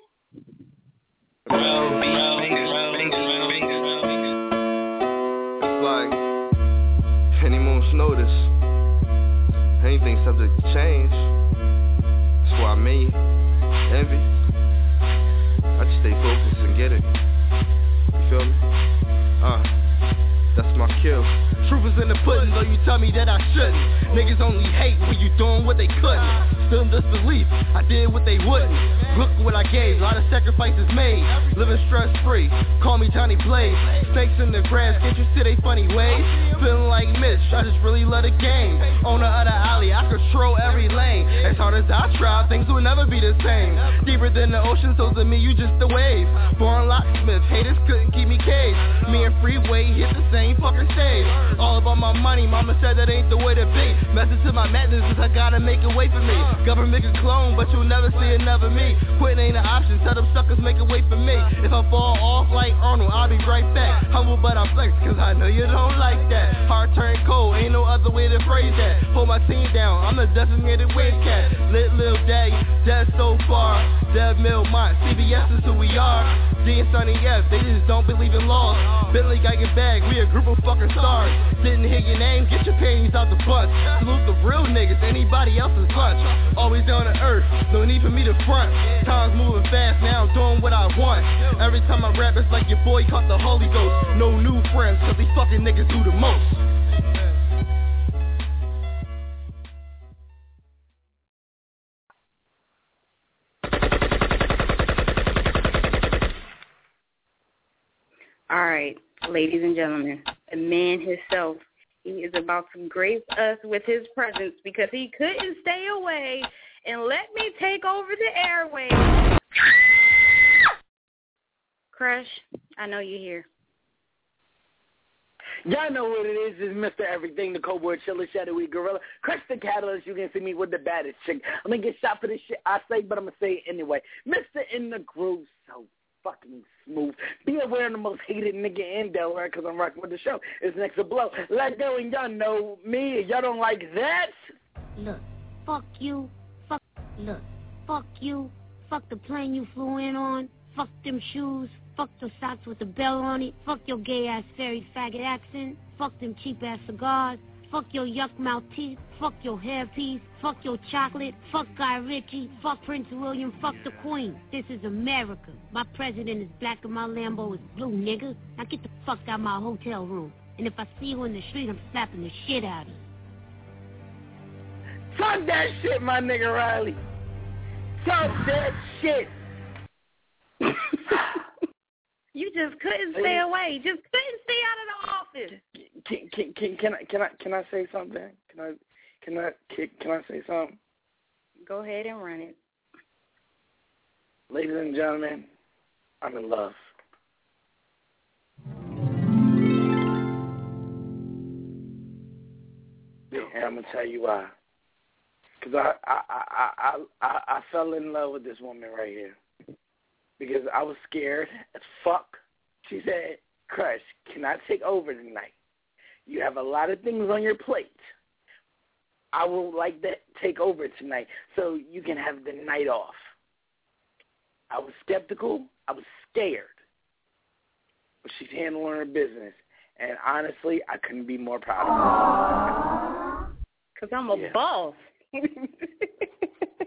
It's like any moment's notice. Anything subject to change. That's why me, Envy, I just stay focused and get it. You feel me? That's my kill. Truth is in the pudding, though you tell me that I shouldn't. Niggas only hate when you doing what they couldn't. Still in disbelief, I did what they wouldn't. Look what I gave, a lot of sacrifices made. Living stress free, call me Johnny Blaze. Snakes in the grass, get you to they funny ways. Feeling like Mitch, I just really love the game. On the other alley, I control every lane. As hard as I try, things will never be the same. Deeper than the ocean, so to me you just a wave. Born locksmith, haters couldn't keep me caged. Me and Freeway hit the same fucking stage. All about my money, mama said that ain't the way to be. Message to my madness is I gotta make a way for me. Government can clone, but you'll never see another me. Quitting ain't an option, tell them suckers make a way for me. If I fall off like Arnold, I'll be right back. Humble but I flex, cause I know you don't like that. Heart turn cold, ain't no other way to phrase that. Hold my team down, I'm the designated wave cat. Lit Lil Daddy, dead so far. Dev Mill Mont, CBS is who we are. D and Sonny F, they just don't believe in laws. Bentley got your bag, we a group of fucking stars. Didn't hear your name, get your panties out the bunch. Salute the real niggas, anybody else's lunch. Always down to earth, no need for me to front. Time's moving fast, now I'm doing what I want. Every time I rap, it's like your boy caught the Holy Ghost. No new friends, cause these fucking niggas do the most. All right, ladies and gentlemen, the man himself, he is about to grace us with his presence because he couldn't stay away and let me take over the airwaves. Crush, I know you're here. Y'all know what it is. It's Mr. Everything, the Cobra Chiller, Shadowy Gorilla. Crush the Catalyst. You can see me with the baddest chick. I'm going to get shot for this shit I say, but I'm going to say it anyway. Mr. In the Groove, so fucking smooth. Be aware of the most hated nigga in Delaware because I'm rocking with the show. It's Next to Blow. Let go and y'all know me. Y'all don't like that? Look, fuck you. Look, fuck you. Fuck the plane you flew in on. Fuck them shoes. Fuck the socks with the bell on it. Fuck your gay-ass fairy faggot accent. Fuck them cheap-ass cigars. Fuck your yuck-mouth teeth. Fuck your hairpiece. Fuck your chocolate. Fuck Guy Ritchie. Fuck Prince William. Fuck the Queen. This is America. My president is black and my Lambo is blue, nigga. Now get the fuck out of my hotel room. And if I see you in the street, I'm slapping the shit out of you. Talk that shit, my nigga Riley. Talk that shit. You just couldn't stay away. Just couldn't stay out of the office. Can I say something? Can I say something? Go ahead and run it. Ladies and gentlemen, I'm in love. And I'm gonna tell you why. Because I fell in love with this woman right here. Because I was scared as fuck. She said, Crush, can I take over tonight? You have a lot of things on your plate. I would like to take over tonight so you can have the night off. I was skeptical. I was scared. But she's handling her business. And honestly, I couldn't be more proud of her. Because I'm a boss.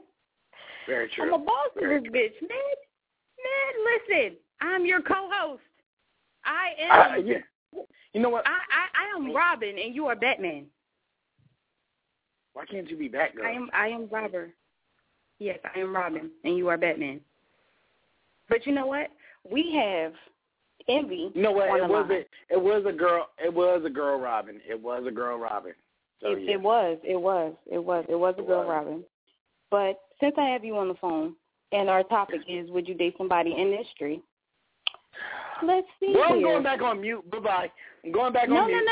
Very true. I'm a boss of this bitch, man. Listen, I'm your co-host. I am. Yeah. You know what? I am Robin, and you are Batman. Why can't you be Batgirl? I am Robin. Yes, I am Robin, and you are Batman. But you know what? We have Envy. You know what? It was a girl Robin. It was a girl Robin. So, it was a girl Robin. But since I have you on the phone, and our topic is, would you date somebody in the industry? Let's see. Well, I'm going back on mute. Bye-bye. I'm going back on mute.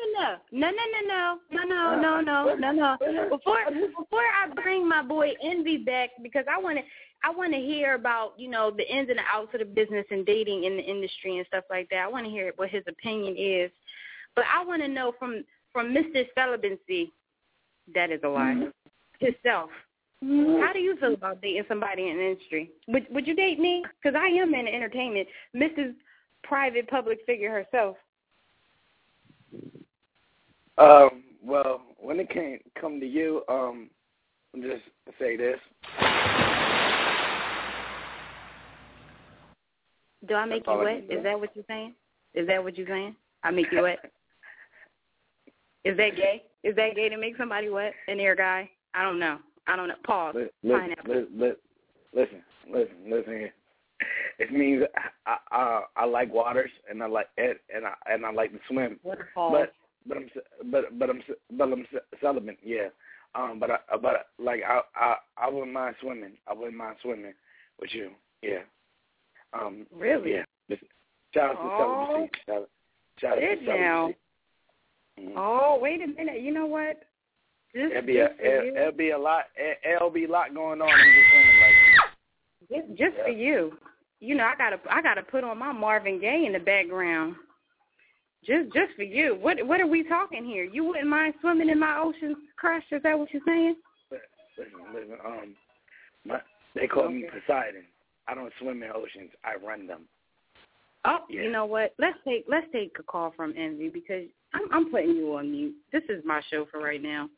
No. Before I bring my boy Envy back, because I want to hear about, the ins and the outs of the business and dating in the industry and stuff like that. I want to hear what his opinion is. But I want to know from Mr. Celibacy, that is a lie, himself. How do you feel about dating somebody in the industry? Would you date me? Because I am in the entertainment. Mrs. Private public figure herself. Well, when it come to you, I'll just say this. Do I make you wet? Is that what you're saying? I make you wet? Is that gay? Is that gay to make somebody wet? An air guy? I don't know. Pause. Pineapple. Listen here. It means I like waters and I like it and I like to swim. Waterfalls. But I'm celibate. Yeah. I wouldn't mind swimming. With you. Yeah. Really? Yeah. Listen, shout out to celibacy. Shout out to celibacy. Oh, wait a minute. You know what? It'll be a lot going on. I'm just saying, just for you. I gotta put on my Marvin Gaye in the background. Just for you. What are we talking here? You wouldn't mind swimming in my ocean crush? Is that what you're saying? Listen. They call me Poseidon. I don't swim in oceans. I run them. Oh, yeah. You know what? Let's take a call from Envy because I'm putting you on mute. This is my show for right now.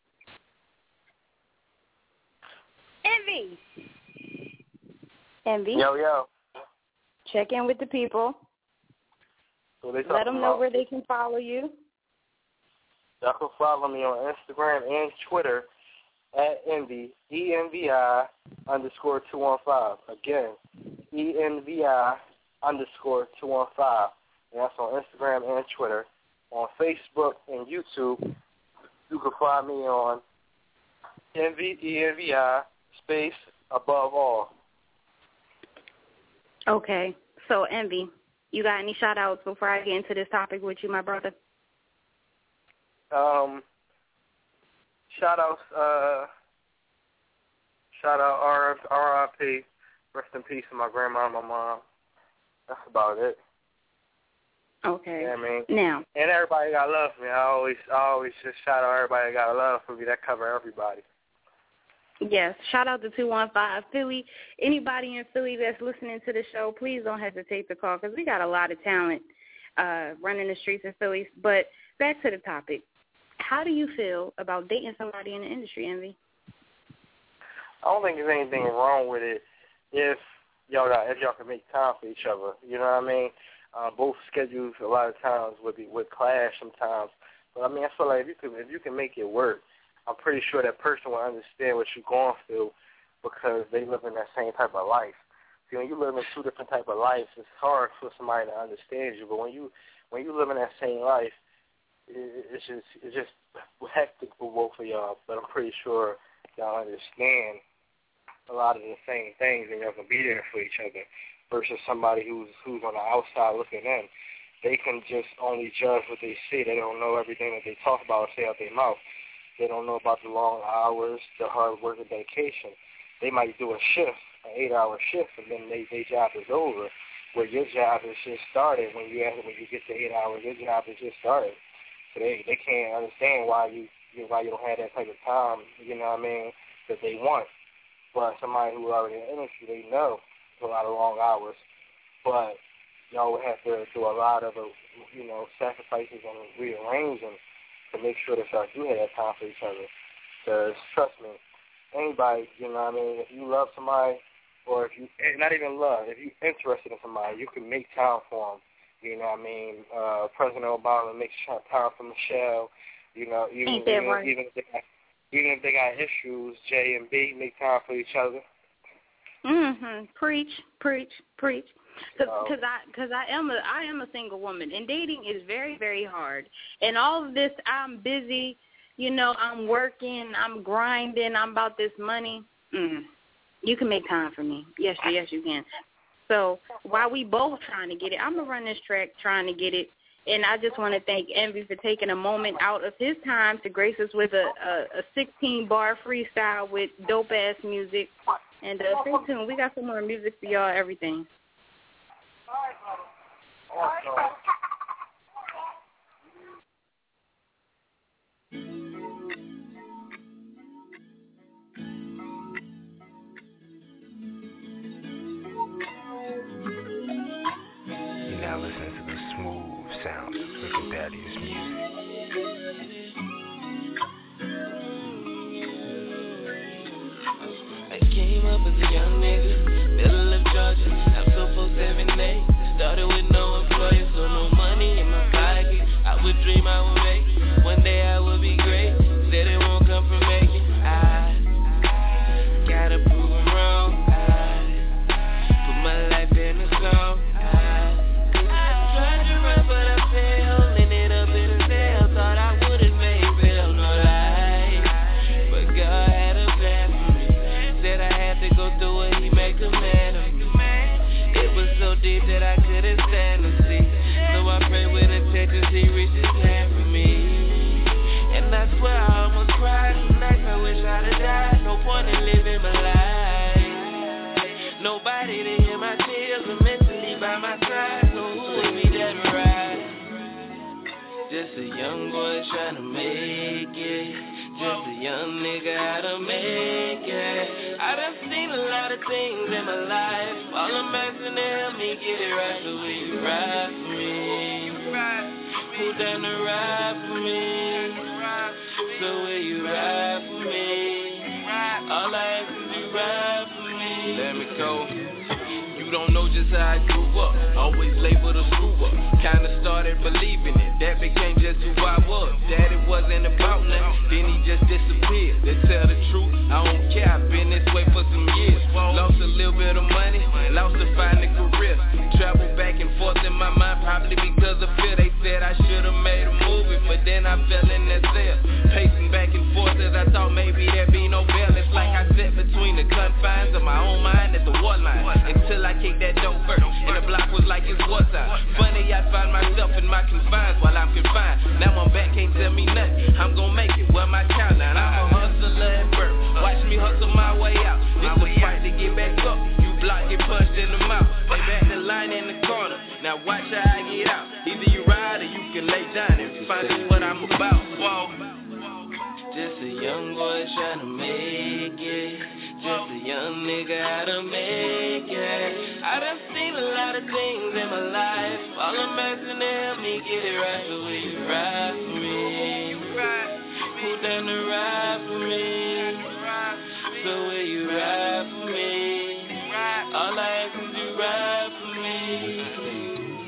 Envy. Yo. Check in with the people. Let them know where they can follow you. Y'all can follow me on Instagram and Twitter at Envy, ENVI_215. Again, ENVI_215. And that's on Instagram and Twitter. On Facebook and YouTube, you can find me on Envy, ENVI, space, above all. Okay. So, Envy, you got any shout-outs before I get into this topic with you, my brother? Shout out RIP, rest in peace to my grandma and my mom. That's about it. Okay. Yeah, I mean, now, and everybody got love for me. I always just shout out everybody that got love for me. That cover everybody. Yes, shout out to 215 Philly. Anybody in Philly that's listening to the show, please don't hesitate to call because we got a lot of talent running the streets in Philly. But back to the topic. How do you feel about dating somebody in the industry, Envy? I don't think there's anything wrong with it if y'all can make time for each other. You know what I mean? Both schedules a lot of times would clash sometimes. But I mean, I feel like if you can make it work, I'm pretty sure that person will understand what you're going through because they live in that same type of life. See, when you live in two different type of lives, it's hard for somebody to understand you. But when you live in that same life, it's just hectic for both of y'all. But I'm pretty sure y'all understand a lot of the same things, and y'all can be there for each other. Versus somebody who's on the outside looking in, they can just only judge what they see. They don't know everything that they talk about or say out their mouth. They don't know about the long hours, the hard work, and dedication. They might do a shift, an 8-hour shift, and then their job is over. Where your job is just started when you get to 8 hours, your job is just started. So they can't understand why you don't have that type of time, you know what I mean, that they want. But somebody who already in the industry, they know it's a lot of long hours. But y'all would have to do a lot of sacrifices and rearranging to make sure that y'all do have that time for each other. Because trust me, anybody, you know what I mean? If you love somebody, or if you, not even love, if you're interested in somebody, you can make time for them. You know what I mean? President Obama makes time for Michelle. You know, even if they got issues, J and B make time for each other. Preach. Because I am a single woman, and dating is very, very hard. And all of this, I'm busy. You know, I'm working, I'm grinding, I'm about this money. You can make time for me. Yes, you can. So while we both trying to get it, I'm going to run this track trying to get it. And I just want to thank Envy for taking a moment out of his time to grace us with a 16-bar freestyle with dope-ass music. And stay tuned. We got some more music for y'all, everything. Now listen to the smooth sounds of Ricky Thaddeus music. I came up as a young nigga, middle of Georgia, I'm so 478. Started with no employer, so no money in my pocket. I would dream I would make, one day I would be great. Said it won't come from making. I gotta prove them wrong. I put my life in a song. That I couldn't stand to see, so I pray with intentions he reaches hand for me. And I swear I almost cried some nights I wish I'd have died. No point in living my life, nobody to hear my tears or mentally by my side. So who would be there to ride? Just a young boy trying to make it. Just a young nigga how to make it. I done seen a lot of things in my life. All I'm asking to help me get it right. So will you ride for me? Who down to ride for me? So will you ride for me? All I ask is you ride for me. Let me go. You don't know just how I grew up. Always labeled a screw up. Kinda started believing it. That became just who I was. That it wasn't about nothing. Then he just disappeared. To tell the truth, I don't care. I've been this way for some years. Lost a little bit of money. Lost a fine career. Traveled back and forth in my mind. Probably because of fear. They said I should've made a movie. But then I fell in that cell. Pacing back and forth as I thought maybe there'd be no bail. It's like I sat between the confines of my own mind at the war line. Until I kicked that dope first. And the block was like it's wartime. Funny, I find myself in my confines while I'm confined. Now I'm back, can't tell me nothing. I'm gon' make it, where my countdown? I'm a hustler at birth. Watch me hustle my way out. It's a fight to get back up. You block, get punched in the mouth. They back the line in the corner. Now watch how I get out. Either you ride or you can lay down and find out what I'm about. Whoa. Just a young boy trying to make it. Just a young nigga how to make it. I done seen a lot of things in my life. All I'm asking to help me get it right. So will you ride for me? Who down to ride for me? So will you ride for me? All I ask is you ride for me.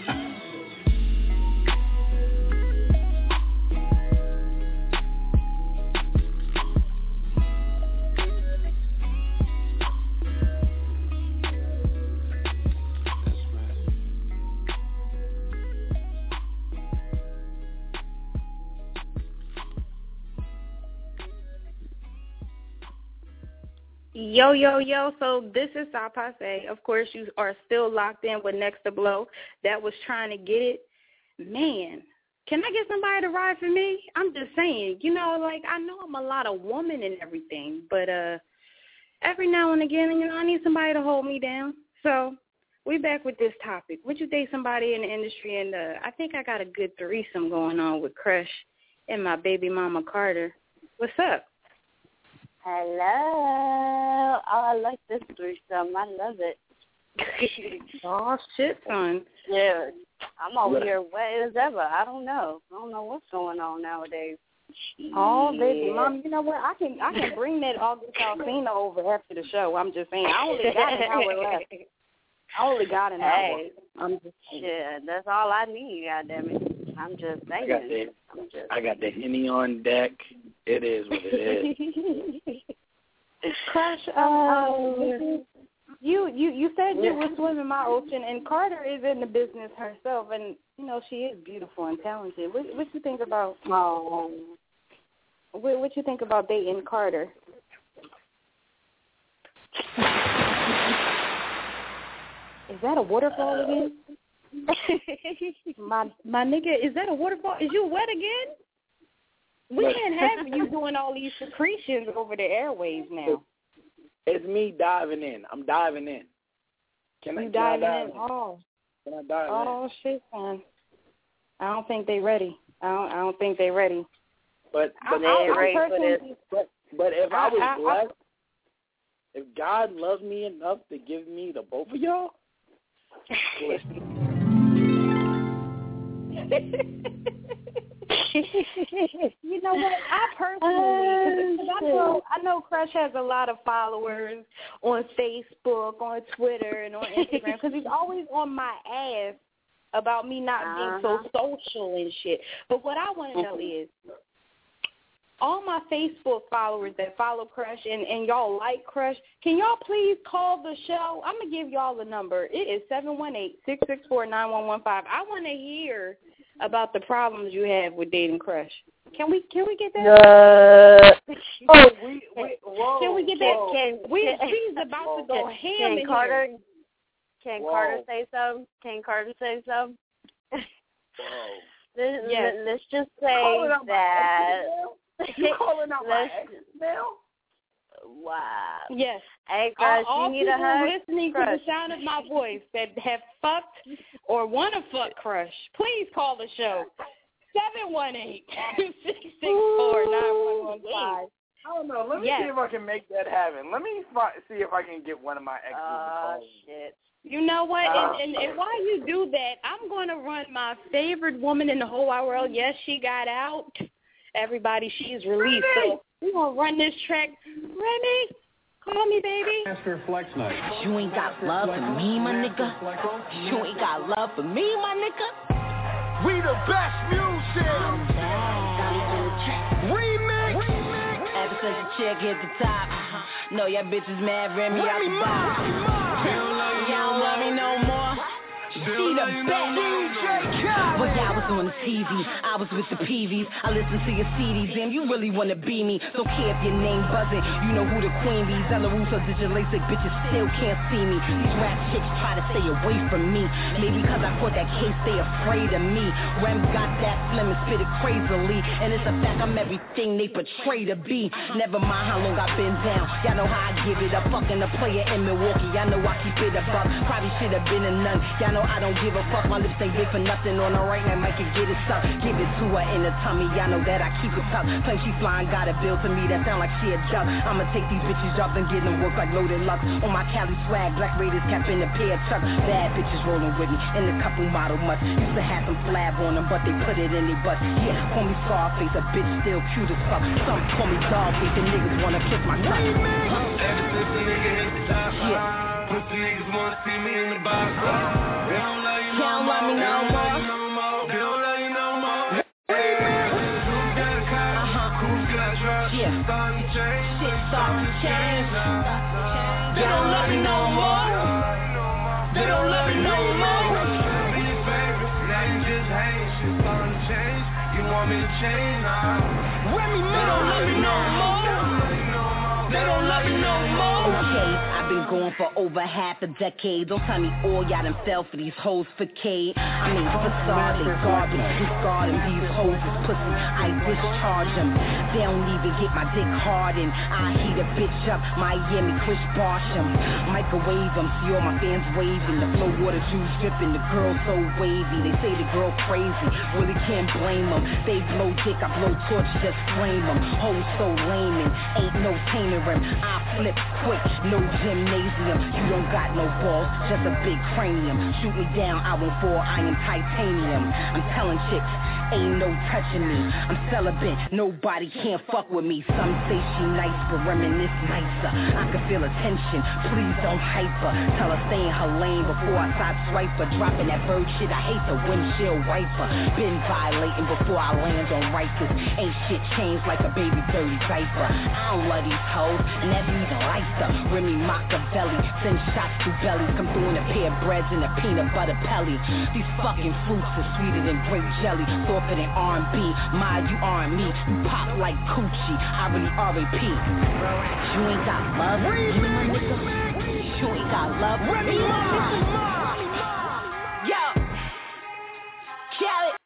Yo, so this is Sapase. Of course, you are still locked in with Next to Blow. That was trying to get it. Man, can I get somebody to ride for me? I'm just saying, you know, like, I know I'm a lot of woman and everything, but every now and again, you know, I need somebody to hold me down. So we back with this topic. Would you date somebody in the industry? And I think I got a good threesome going on with Crush and my baby mama Carter. What's up? Hello. Oh, I like this threesome. I love it. Oh, shit, son. Yeah. I'm over here wet as ever. I don't know what's going on nowadays. Oh, baby, Mom, you know what? I can bring that August Alsina over after the show. I'm just saying. I only got an hour left. I only got an hour. I'm just saying. Yeah, that's all I need, goddammit. I'm just saying. I got the Henny on deck. It is what it is. Crush, you said you were swimming my ocean, and Carter is in the business herself, and, you know, she is beautiful and talented. What you think about what you think about dating Carter? Is that a waterfall again? my nigga, is that a waterfall? Is you wet again? We can't have you doing all these secretions over the airwaves now. It's me diving in. I'm diving in. Can I dive in? Oh. Can I dive in? Oh, shit, man. I don't think they ready. I don't think they ready. But if I was blessed, if God loved me enough to give me the both of y'all, you know what? I personally, because I know Crush has a lot of followers on Facebook, on Twitter, and on Instagram, because he's always on my ass about me not being so social and shit. But what I want to know is, all my Facebook followers that follow Crush and y'all like Crush, can y'all please call the show? I'm going to give y'all the number. It is 718-664-9115. I want to hear about the problems you have with dating Crush. Can we get that? Can we get that? She's about to go ham in Carter, here. Can Carter say something? Let's just say that. You calling out my ex now? Wow. Yes. Hey, Crush, all you need a hug? listening Crush. to the sound of my voice that have fucked or want to fuck Crush, please call the show. 718-664-9115. I don't know. Let me see if I can make that happen. Let me see if I can get one of my exes to call me. Shit. You know what? And while you do that, I'm going to run my favorite woman in the whole wide world. Yes, she got out. Everybody, she's released. So we're going to run this track. Remy, call me, baby. Master Flex Night. You ain't got love for me, my nigga. You ain't got love for me, my nigga. We the best music. Remix. Ever since the chick hit the top, know your bitch is mad, Remy out the box. Y'all don't love me no more. She the best. Well, I was on the TV, I was with the PVs, I listened to your CDs, damn, you really wanna be me. Don't care if your name buzzing, you know who the queen be. Ella Russo, digital LASIK, bitches still can't see me. These rap chicks try to stay away from me. Maybe cause I caught that case, they afraid of me. Rem got that slim and spit it crazily, and it's a fact I'm everything they portray to be. Never mind how long I've been down, y'all know how I give it up. Fucking a player in Milwaukee, y'all know I keep it above. Probably should have been a nun, y'all know I don't give a fuck. My lips ain't big for nothing. On the right hand, might can get it stuck. Give it to her in the tummy, y'all know that I keep it tough. Claim she flying, got a bill to me that sound like she a duck. I'ma take these bitches up and get them work like loaded luck. On my Cali swag, black Raiders cap in a pair of chucks. Bad bitches rolling with me in a couple model mutts. Used to have some flab on them, but they put it in their butts. Yeah, call me Scarface, a bitch still cute as fuck. Some call me Dogface, and niggas wanna kiss my cup. Ever since the nigga hit the top, pussy niggas wanna see me in the box. They don't love you no more. They don't love you no more. They don't love you no more. Who's got a car? Who's got a truck? Shit starting to change. They don't love you no more. They don't love you no more. Be your favorite. Now you just hate. Shit starting to change. You want me to change now? They don't love you no more. They don't love you no more. Okay, I've been going for over half a decade. Don't tell me all y'all done fell for these hoes for K. I mean, facade, they garbage, discarding these hoes is pussy. I discharge them. They don't even get my dick hardened. I heat a bitch up, Miami Chris Barsham. Microwave them, see all my fans waving. The flow water juice dripping, the girl so wavy. They say the girl crazy, really can't blame them. They blow dick, I blow torch, just flame them. Hoes so lame and ain't no taming them. I flip quick. quick, no gymnasium. You don't got no balls, just a big cranium. Shoot me down, I won't fall, I am titanium. I'm telling chicks, ain't no touching me. I'm celibate, nobody can't fuck with me. Some say she nice, but reminisce nicer. I can feel attention, please don't hype her. Tell her stay in her lane before I side swipe her. Dropping that bird shit, I hate the windshield wiper. Been violating before I land on Rikers. Ain't shit changed like a baby dirty diaper. I don't love these hoes, and that be the lighter. Remy Machiavelli, send shots to bellies. Come through in a pair of breads and a peanut butter pelly. These fucking fruits are sweeter than grape jelly. Softer than R&B, my you aren't me. You pop like coochie, I really R.A.P. You ain't got love, you ain't got love. Remy Ma! Yo! Kill it!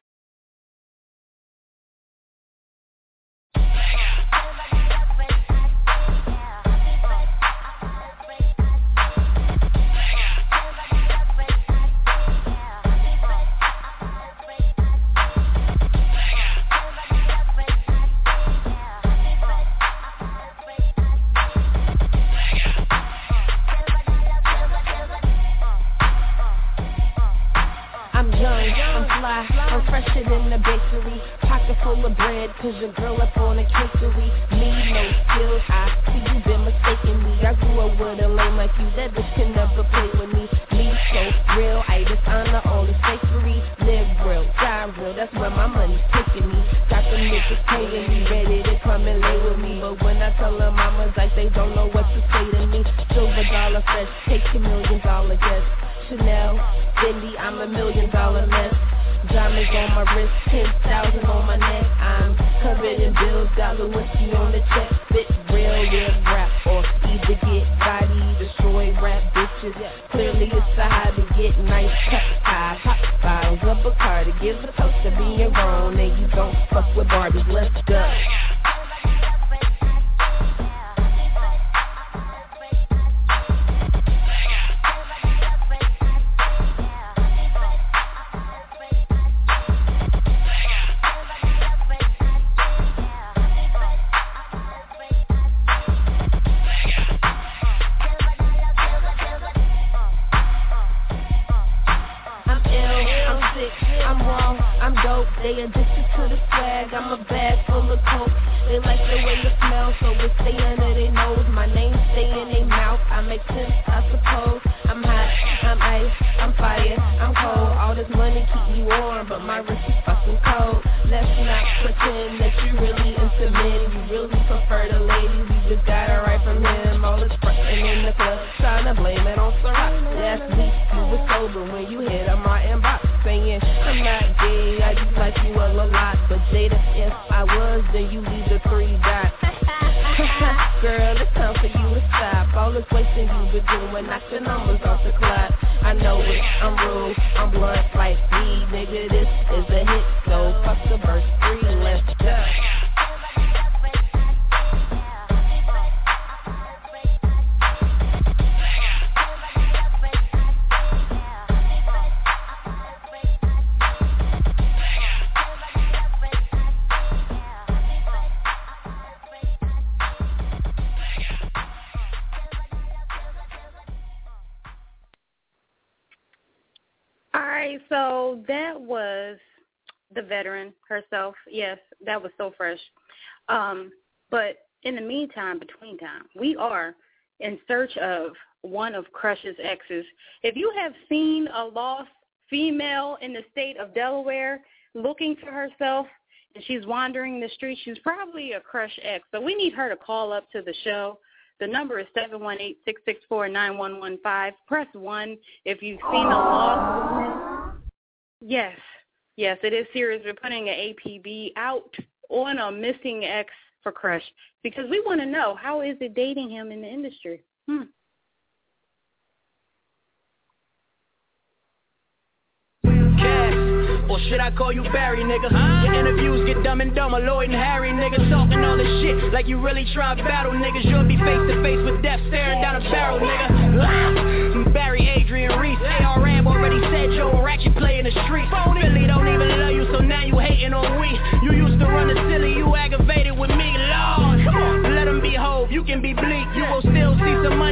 I'm fresher than the bakery, pocket full of bread, cause your girl up on a cakery. Need no skills, I see you been mistaking me. I grew up with a lame like you, that bitch can never play with me. Me so real, I dishonor all the fakery. Live real, die real, that's where my money's taking me. Got them niggas paying me, ready to come and lay with me. But when I tell them mamas like they don't know what to say to me. Silver dollar fresh, take $1 million guess. Chanel, Fendi, I'm $1 million less. Diamonds on my wrist, 10,000 on my neck. I'm covered in bills, got the whiskey on the check. Fit real, live rap, or either get body, destroy rap bitches. Clearly it's a hard to get nice cut. I pop bottles of a car to give a toast to being wrong. And you don't fuck with Barbies, let's go. They addicted to the swag, I'm a bag full of coke. They like the way you smell, so it stay under their nose. My name stay in their mouth, I make sense, I suppose. I'm hot, I'm ice, I'm fire, I'm cold. All this money keep me warm, but my wrist is fucking cold. Let's not pretend that you really into men. You really prefer the ladies, you just got it right from him. All this frontin' in the club, trying to blame it on Ciroc. Last week you was sober when you hit up my inbox, saying I'm not gay, I just like you a lot. But Jada, if I was, then you leave the 3 dots. Girl, it's time for you to stop. All this wasting you been doing, knock the numbers off the clock. I know it, I'm rude, I'm blunt like weed. Nigga, this is a hit, so fuck the verse 3, let's go. So that was the veteran herself. Yes, that was so fresh. But in the meantime, between time, we are in search of one of Crush's exes. If you have seen a lost female in the state of Delaware looking for herself and she's wandering the streets, she's probably a Crush ex. So we need her to call up to the show. The number is 718-664-9115. Press 1 if you've seen a lost woman. Yes, it is serious. We're putting an APB out on a missing ex for Crush because we want to know, how is it dating him in the industry? Or should I call you Barry, nigga? Your interviews get dumb and dumber, Lloyd and Harry, nigga. Talking all this shit like you really try to battle, niggas. You'll be face to face with death, staring down a barrel, nigga. Barry, Adrian, Reese, ARM already said you're a ratchet play in the street. Philly don't even love you, so now you hating on we. You used to run the silly, you aggravated with me, Lord. Come on, let them be whole, you can be bleak. You will still see some money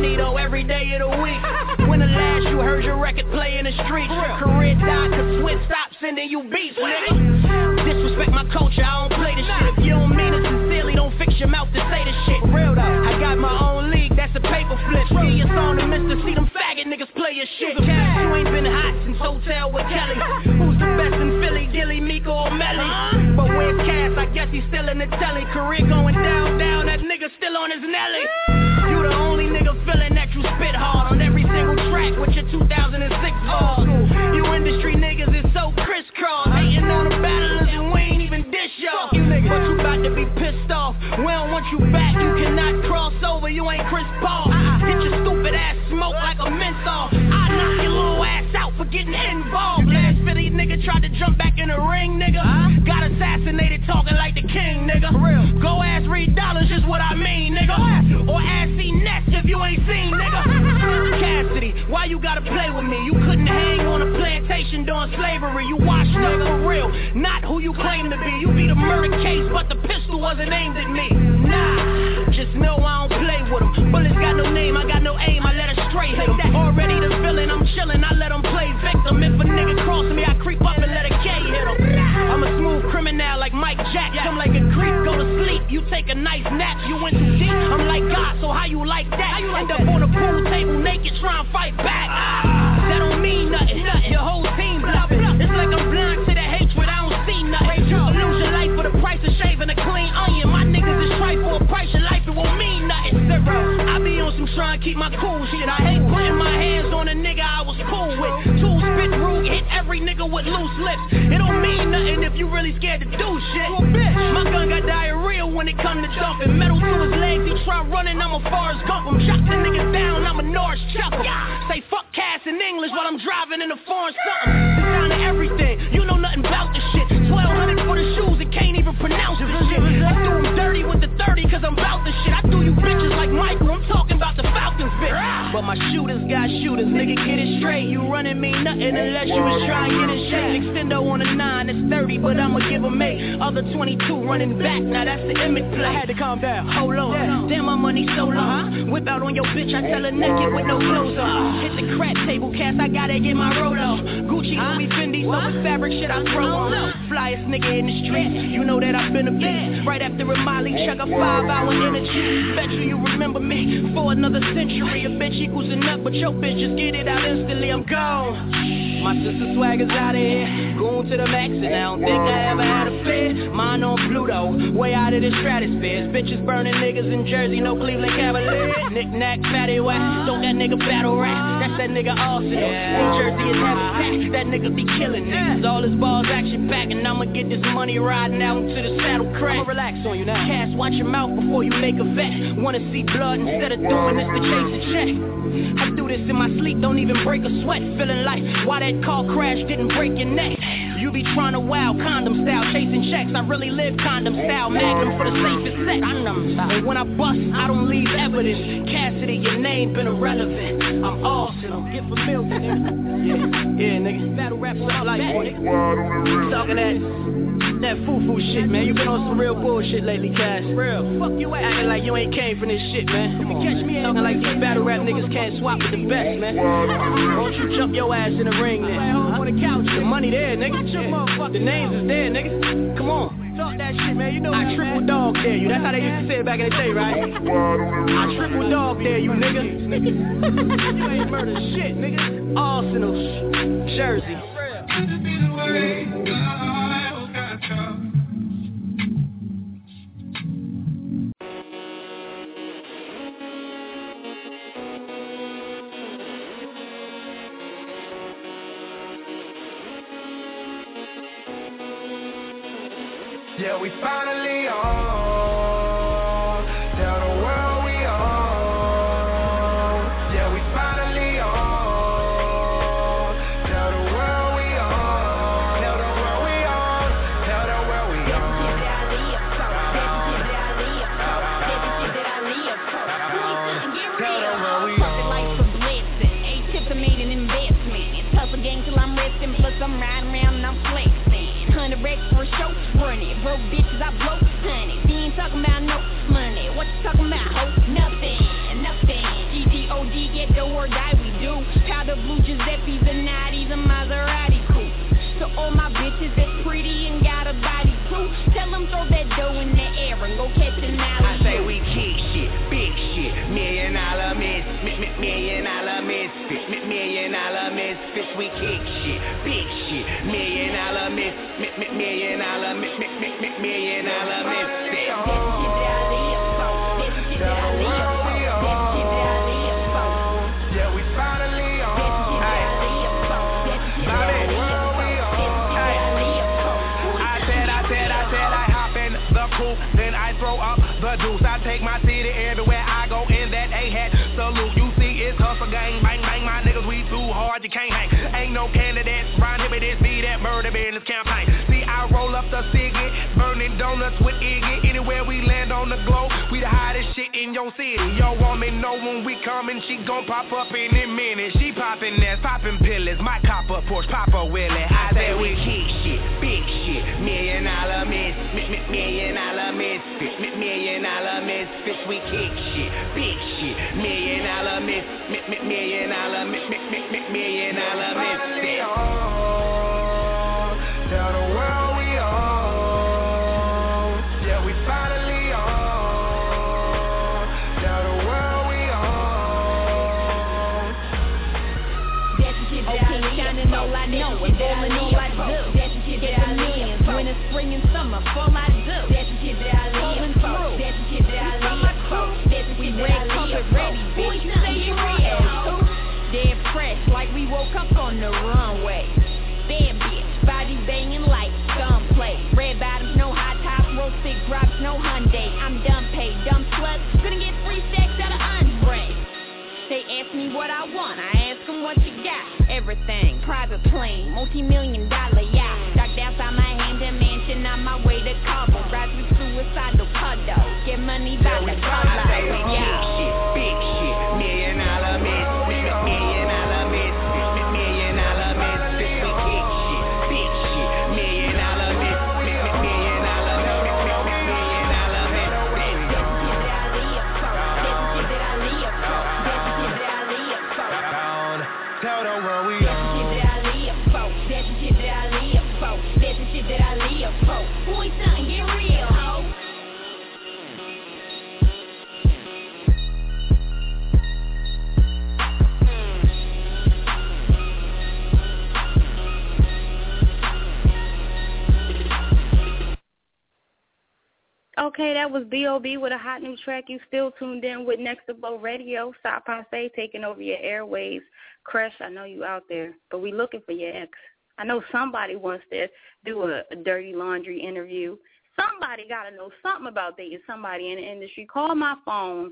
you heard your record play in the streets. Your career died cause Swift stopped sending you beats, nigga. Disrespect my culture, I don't play this shit. If you don't mean it sincerely, don't fix your mouth to say this shit. For real though, I got my own league, that's a paper flip. See your song to Mr. See them faggot niggas play your shit. Cash, you ain't been hot since Hotel with Kelly. Who's the best in Philly, Gilly, Miko, or Melly? But where's Cass? I guess he's still in the telly. Career going down, that nigga still on his Nelly. You the only nigga feeling that you spit hard on every single track with your 2006 balls. You industry niggas is so crisscross, hating on the battlers and we ain't even dish y'all. But you about to be pissed off. We don't want you back, you cannot cross over, you ain't Chris Paul. Get your stupid ass smoke like a menthol. I knock your little ass out for getting involved. Last Philly nigga tried to jump back in the ring, nigga. Got assassinated talking like the king, nigga. Go ask Reed Dollars, just what I mean, nigga. Or ask C Ness if you ain't seen, nigga. Cassidy, why you gotta play with me? You couldn't hang on a plantation during slavery. You washed up for real, not who you claim to be. You beat a murder case, but the pistol wasn't aimed at me. Nah, just know I don't play with them. Bullets got no name, I got no aim, I let it straight hit them. Already the villain, I'm chillin', I let them play victim. If a nigga cross me, I creep up and let a K hit him. I'm a smooth criminal like Mike Jack. Come like a creep, go to sleep, you take a nice nap. You went too deep, I'm like God, so how you like that? End up on the pool table naked, try and fight back. That don't mean nothing, your whole team bluffing. It's like I'm blind to the hatred, I don't see nothing. You lose your life for the price of shaving a clean onion. My niggas is tripe for a price of life, it won't mean nothing. I be on some trying to keep my cool shit. I hate putting my hands on a nigga I was cool with. Two spit rude, hit every nigga with loose lips. It don't mean nothing if you really scared to do shit. My gun got diarrhea when it come to dumping. Metal to his legs, he try running, I'm a Forrest Gump. I'm shot the nigga down, I'm a Norris Chuckle. Say fuck Cass in English while I'm driving in a foreign something. Design of everything, you know nothing about this shit. 1200 for the shoes and can't even pronounce this shit. I do them dirty with the 30 cause I'm about this shit. I do you bitches like Michael, I'm talking about the Falcons bitch. But my shooters got shooters, nigga get it straight. You running me nothing unless you was trying to get in shape. Extendo on a 9, it's 30 but I'ma give them 8. Other 22 running back, now that's the image play. I had to calm down, hold on, damn my money so low. Whip out on your bitch, I tell her naked with no clothes on. Hit the crap table cast, I gotta get my roll off. Gucci, Louis, Fendi, so it's fabric shit I throw on. Flyest nigga in the street, you know that I've been a beast. Right after a Molly, check a 5-hour energy. Bet you remember me for another century. A bitch equals a nut, but your bitch just get it out instantly, I'm gone. My sister swagger's out of here, going to the max, and I don't think I ever had a fit. Mine on Pluto, way out of the stratosphere. Bitches burning niggas in Jersey, no Cleveland Cavaliers. Knick-knack, fatty whack, don't that nigga battle rap. That's that nigga Arsenal. New Jersey is habitat, that nigga be killing niggas. All his balls action packed, and I'ma get this money riding out into the saddle crack. I'ma relax on you now. Cass, watch your mouth before you make a bet. Wanna see blood instead of doing this to chase a check. I do this in my sleep, don't even break a sweat. Feeling like, why that car crash didn't break your neck. You be trying to wow condom style, chasing checks. I really live condom style, Magnum for the safest sex. And when I bust, I don't leave evidence. Cassidy, your name been irrelevant. I'm awesome, get familiar, nigga. Yeah, nigga, battle rap for life, boy. Talking that foo-foo shit, man. You been on some real bullshit lately, Cass. Real. Fuck you acting like you ain't came from this shit, man. You catch me talking like these battle rap niggas can't swap with the best, man. Won't you jump your ass in the ring, then? On the couch, the money there, nigga. The names is there, nigga. Come on. Talk that shit, man. You know I triple dog dare you. That's how they used to say it back in the day, right? I triple dog dare you, nigga. You ain't murder shit, nigga. Arsenal, Jersey. Yeah, we finally on. Tell the world we on. Yeah, we finally on. Tell the world we on. Tell the world we on. Tell the world we on. Tell the world we on. Life's a blessing. A-tip to made an investment. Hustle gang till I'm resting. Plus I'm riding around and I'm flexing. 100 racks for a show, running. Broke bitches, I blow, honey. You ain't talking about no money. What you talking about, ho? Nothing, nothing. GGOD, get the word die, we do. Powder blue, just misfits, we kick shit, big shit, $1 million misfits. Then I throw up the deuce. I take my city everywhere I go in that A-hat salute. You see it's hustle gang, bang, bang, my niggas, we too hard, you can't hang. Ain't no candidates round here, but this be that murder business campaign. See, I roll up the ciggy, burning donuts with Iggy. Anywhere we land on the globe, we the hottest shit in your city. Your woman know when we coming, she gon' pop up in a minute. She poppin' ass, poppin' pills, my copper Porsche, Papa Willie. I said we kick shit, big shit, $1 million misfits, $1 million misfits, we kick shit, big shit, $1 million misfits. Tell the world we on. Yeah, we finally on. Tell the world we on. That's the shit that I shining all I know and ballin' all I do. That's the shit that I live. Winter, spring, and summer, fall I do. That's the shit that I live through. That's the shit that I live through. That's the shit that I live ready, bitch. Say you real. Dead fresh, like we woke up on the runway. Bad bitch, body banging like gunplay. Red bottoms, no high tops, roll stick drops, no Hyundai. I'm done paid, dumb sluts, gonna get 3 stacks out of Andre. They ask me what I want, I ask them what you got. Everything, private plane, multi-million-dollar yacht. Docked outside my Hampton mansion, on my way to Cabo. Drive me suicidal condo, get money by the color. Yeah, big shit, $1 million misfits, $1 million misfits, we kick shit, big shit, $1 million misfits, $1 million misfits. Tell the world we on. That's the shit that I live for. That's the shit that I live for. Boy, something get real, ho. Okay, that was B.O.B. with a hot new track. You still tuned in with Next to Blow Radio. Stop Passe taking over your airwaves. Crush, I know you out there, but we looking for your ex. I know somebody wants to do a dirty laundry interview. Somebody got to know something about dating somebody in the industry. Call my phone,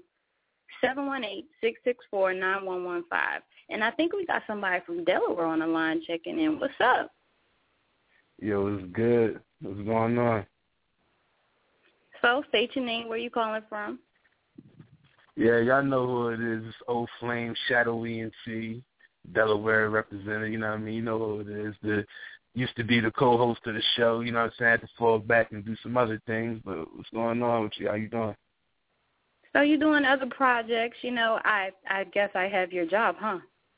718-664-9115. And I think we got somebody from Delaware on the line checking in. What's up? Yo, it's good. What's going on? So, state your name, where you calling from? Yeah, y'all know who it is. It's Old Flame, Shadow ENT, Delaware representative, you know what I mean? You know who it is. Used to be the co-host of the show, you know what I'm saying? I had to fall back and do some other things, but what's going on with you? How you doing? So you doing other projects, you know, I guess I have your job, huh?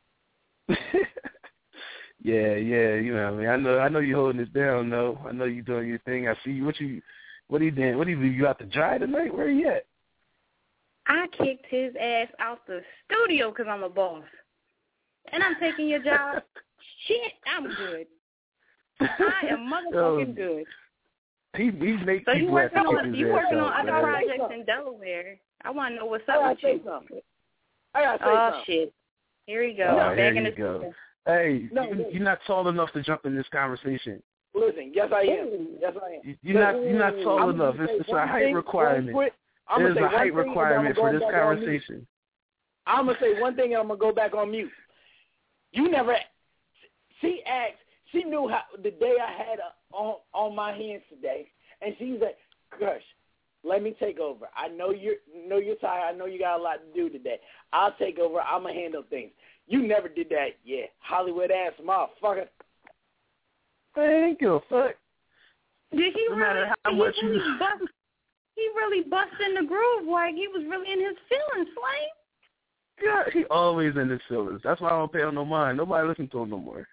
Yeah, you know what I mean? I know you holding it down, though. I know you doing your thing. I see you. What are you doing? What are you out to dry tonight? Where are you at? I kicked his ass out the studio because I'm a boss. And I'm taking your job. Shit, I'm good. I am motherfucking good. He makes so you working on other man. projects in Delaware. I want to know what's up with you. I got to say something. Shit. Here you go. Oh, here you go. Hey, you're not tall enough to jump in this conversation. Listen, yes I am. You're not tall enough. It's a height requirement. There's a height requirement for this conversation. I'm going to say one thing and I'm going to go back on mute. You never, she knew how the day I had on my hands today, and she was like, Kush, let me take over. I know you're tired. I know you got a lot to do today. I'll take over. I'm going to handle things. You never did that, yeah. Hollywood ass motherfucker. Thank you, fuck. Did he no matter how much he really bust in the groove like he was really in his feelings, Flame. Yeah, he always in his feelings. That's why I don't pay him no mind. Nobody listen to him no more.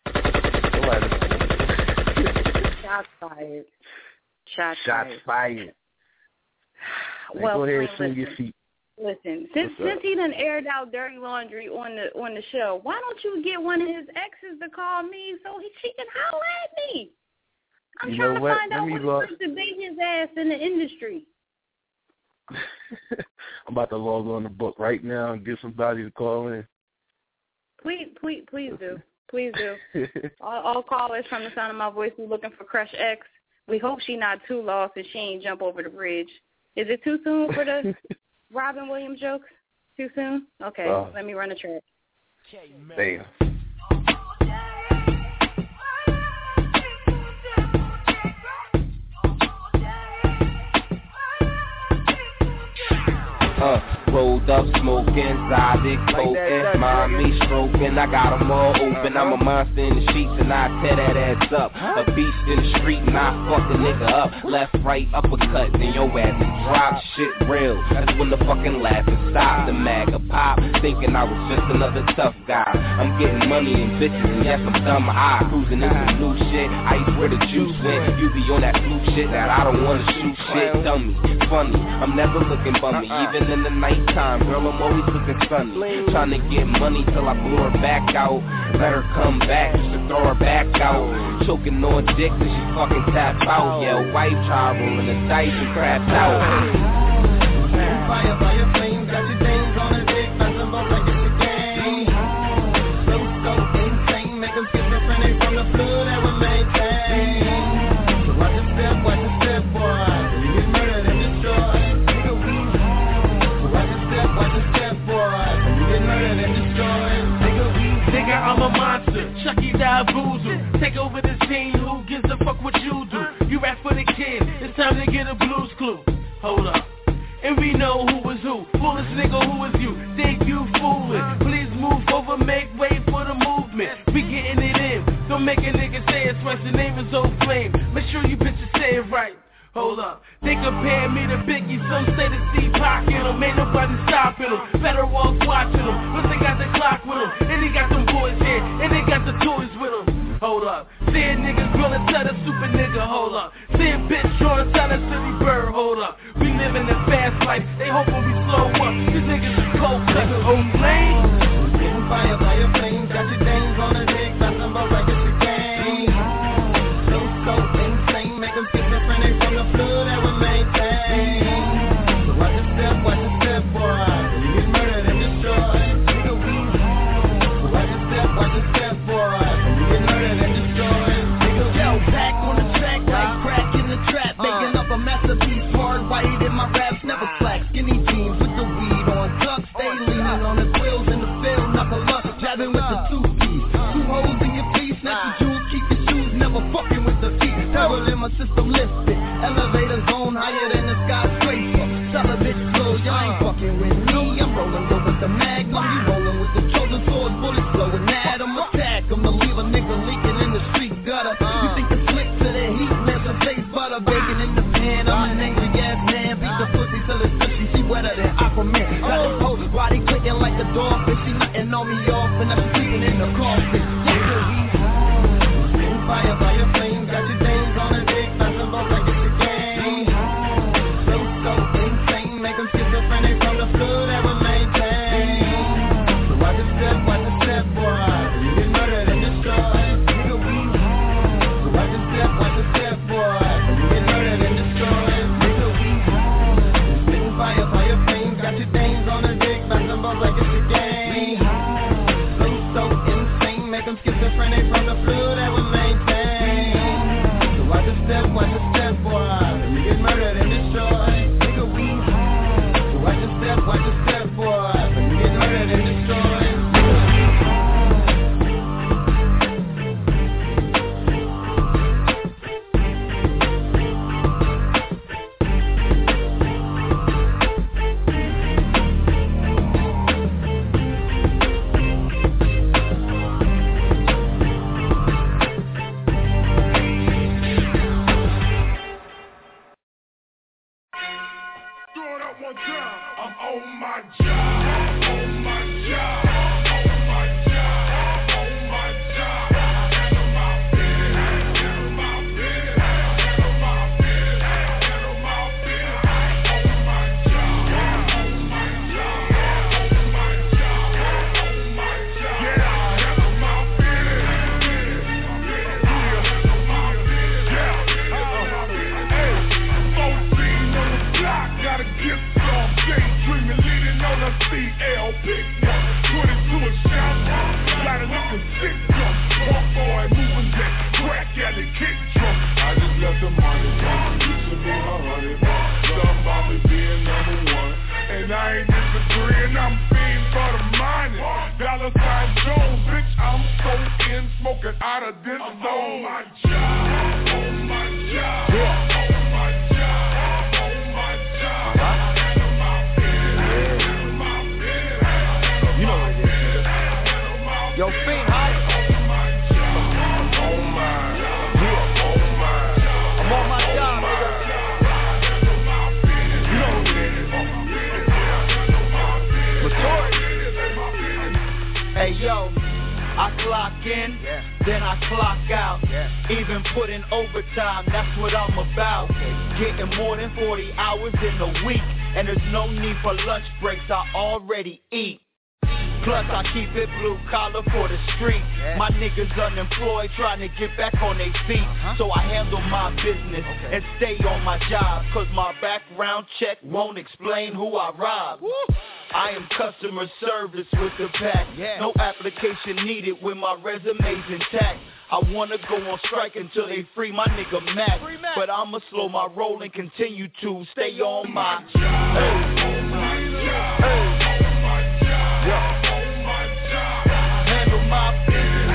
Shots fired. Shots fired. Well, go ahead and Flame, swing your feet. Listen, since he done aired out dirty laundry on the show, why don't you get one of his exes to call me so she can holler at me? I'm trying to find out what it's like to date his ass in the industry. I'm about to log on the book right now and get somebody to call in. Please do. Please do. All callers from the sound of my voice who looking for Crush X. We hope she not too lost and she ain't jump over the bridge. Is it too soon for the Robin Williams jokes? Too soon? Okay, let me run a track. Damn. Rolled up, smoking, Zydic, poking, mommy stroking, I got them all open. I'm a monster in the sheets and I tear that ass up. A beast in the street and I fuck a nigga up. Left, right, uppercut, then your ass drop. Shit real, that's when the fucking laughing stop. The MAGA pop, thinking I was just another tough guy. I'm getting money and bitches and yes, I'm dumb high. Cruising into new shit, ice where the juice went. You be on that fluke shit that I don't wanna shoot shit. Dummy, funny, I'm never looking bummy, even in the nighttime, girl, I'm always looking sunny. Trying to get money till I blow her back out. Let her come back just to throw her back out. Choking on dick till she fucking tap out. Yeah, wife try rolling the dice and crap out. Fire, fire, flames, got your dames on the dick, nothing but like it's a game. So insane, make them schizophrenic from the flu that we maintain. So watch your step, boy. You get murdered and destroyed. Nigga, I'm a monster, Chucky Diaboozle. Take over the scene, who gives a fuck what you do? You rap for the kid, it's time to get a Blue's Clue. Hold up, and we know who was who. Foolish nigga, who was you? Think you fooling? Please move over, make way for the movement. We getting it in, don't make a nigga say it twice. The name is Old Flame, make sure you bitches say it right. Hold up, they compare me to Biggie, some say to Steve Pocket him, ain't nobody stopping him, better walk watching him, plus they got the clock with him, and they got them boys here, and they got the toys with him. Hold up, see a nigga grilling, tell the super nigga, hold up, see a bitch drawing, tell the city bird, hold up, we living a fast life, they hoping we slow up, these niggas is cold cutters, Old Flame. Getting fire, fire, flames, got your dames on the dick, nothing but like it's a game. So insane, make them schizophrenic from the flu that we maintain. So watch your step, boy. You get murdered and destroyed. Nigga, we. So watch your step, boy. You get murdered and destroyed. Nigga, yo, back on the track like crack in the trap, making up a masterpiece, hard white in my raps, never slack. Skinny jeans with the weed on, duck, stay leaning on the grills in the field, knuckle up, jabbing with the 2 P's. 2 holes in your piece, snatch your jewels, keep your shoes, never fucking with the feet. Terror in my system listed, elevator zone higher than the skyscraper. Tell a bitch slow, y'all ain't fucking with me. I'm rolling low with the Magnum, you rolling with the Trojan swords, bullets blowing at 'em. Attack 'em to leave a nigga leaking in the street gutter. You think it's slick to the heat, man, some face butter baking in the pan. I'm an angry ass man, beat the pussy till it's fishy, she wetter than Aquaman. Got this hoe, body clicking like a dolphin, she nutting on me off, and I'm sleeping in the coffin. Fire, fire, flames, got your dames on the dick, nothing but like it's a game. So insane, make them schizophrenic from the flu that we maintain. So watch your step, boy. You get murdered and destroyed. Nigga, we. So watch your step, boy. You get murdered and destroyed. Nigga, we. Spitting fire, fire, flames, got your dames on the dick, nothing but like it's a game. So insane, make them schizophrenic from the flu that we maintain. Watch your step, boy. You get murdered and destroyed. Nigga, we. So watch your step, boy. You get murdered and destroyed. this is on my job. On my job. Yeah. On my job. On my job. Handle my business. Handle my business. You know what it is, nigga. Yo, Fiend, holla. On my job. On my job. Yeah. On my job. I'm on my job, nigga. Handle my business. You know what it is. Mature. Hey, yo. I clock in, then I clock out. Even put in overtime, that's what I'm about. Getting more than 40 hours in a week, and there's no need for lunch breaks, I already eat. Plus I keep it blue collar for the street. My niggas unemployed trying to get back on their feet. So I handle my business and stay on my job. Cause my background check won't explain who I robbed. I am customer service with the pack. No application needed when my resume's intact. I wanna go on strike until they free my nigga Mac. But I'ma slow my roll and continue to stay on my handle my business.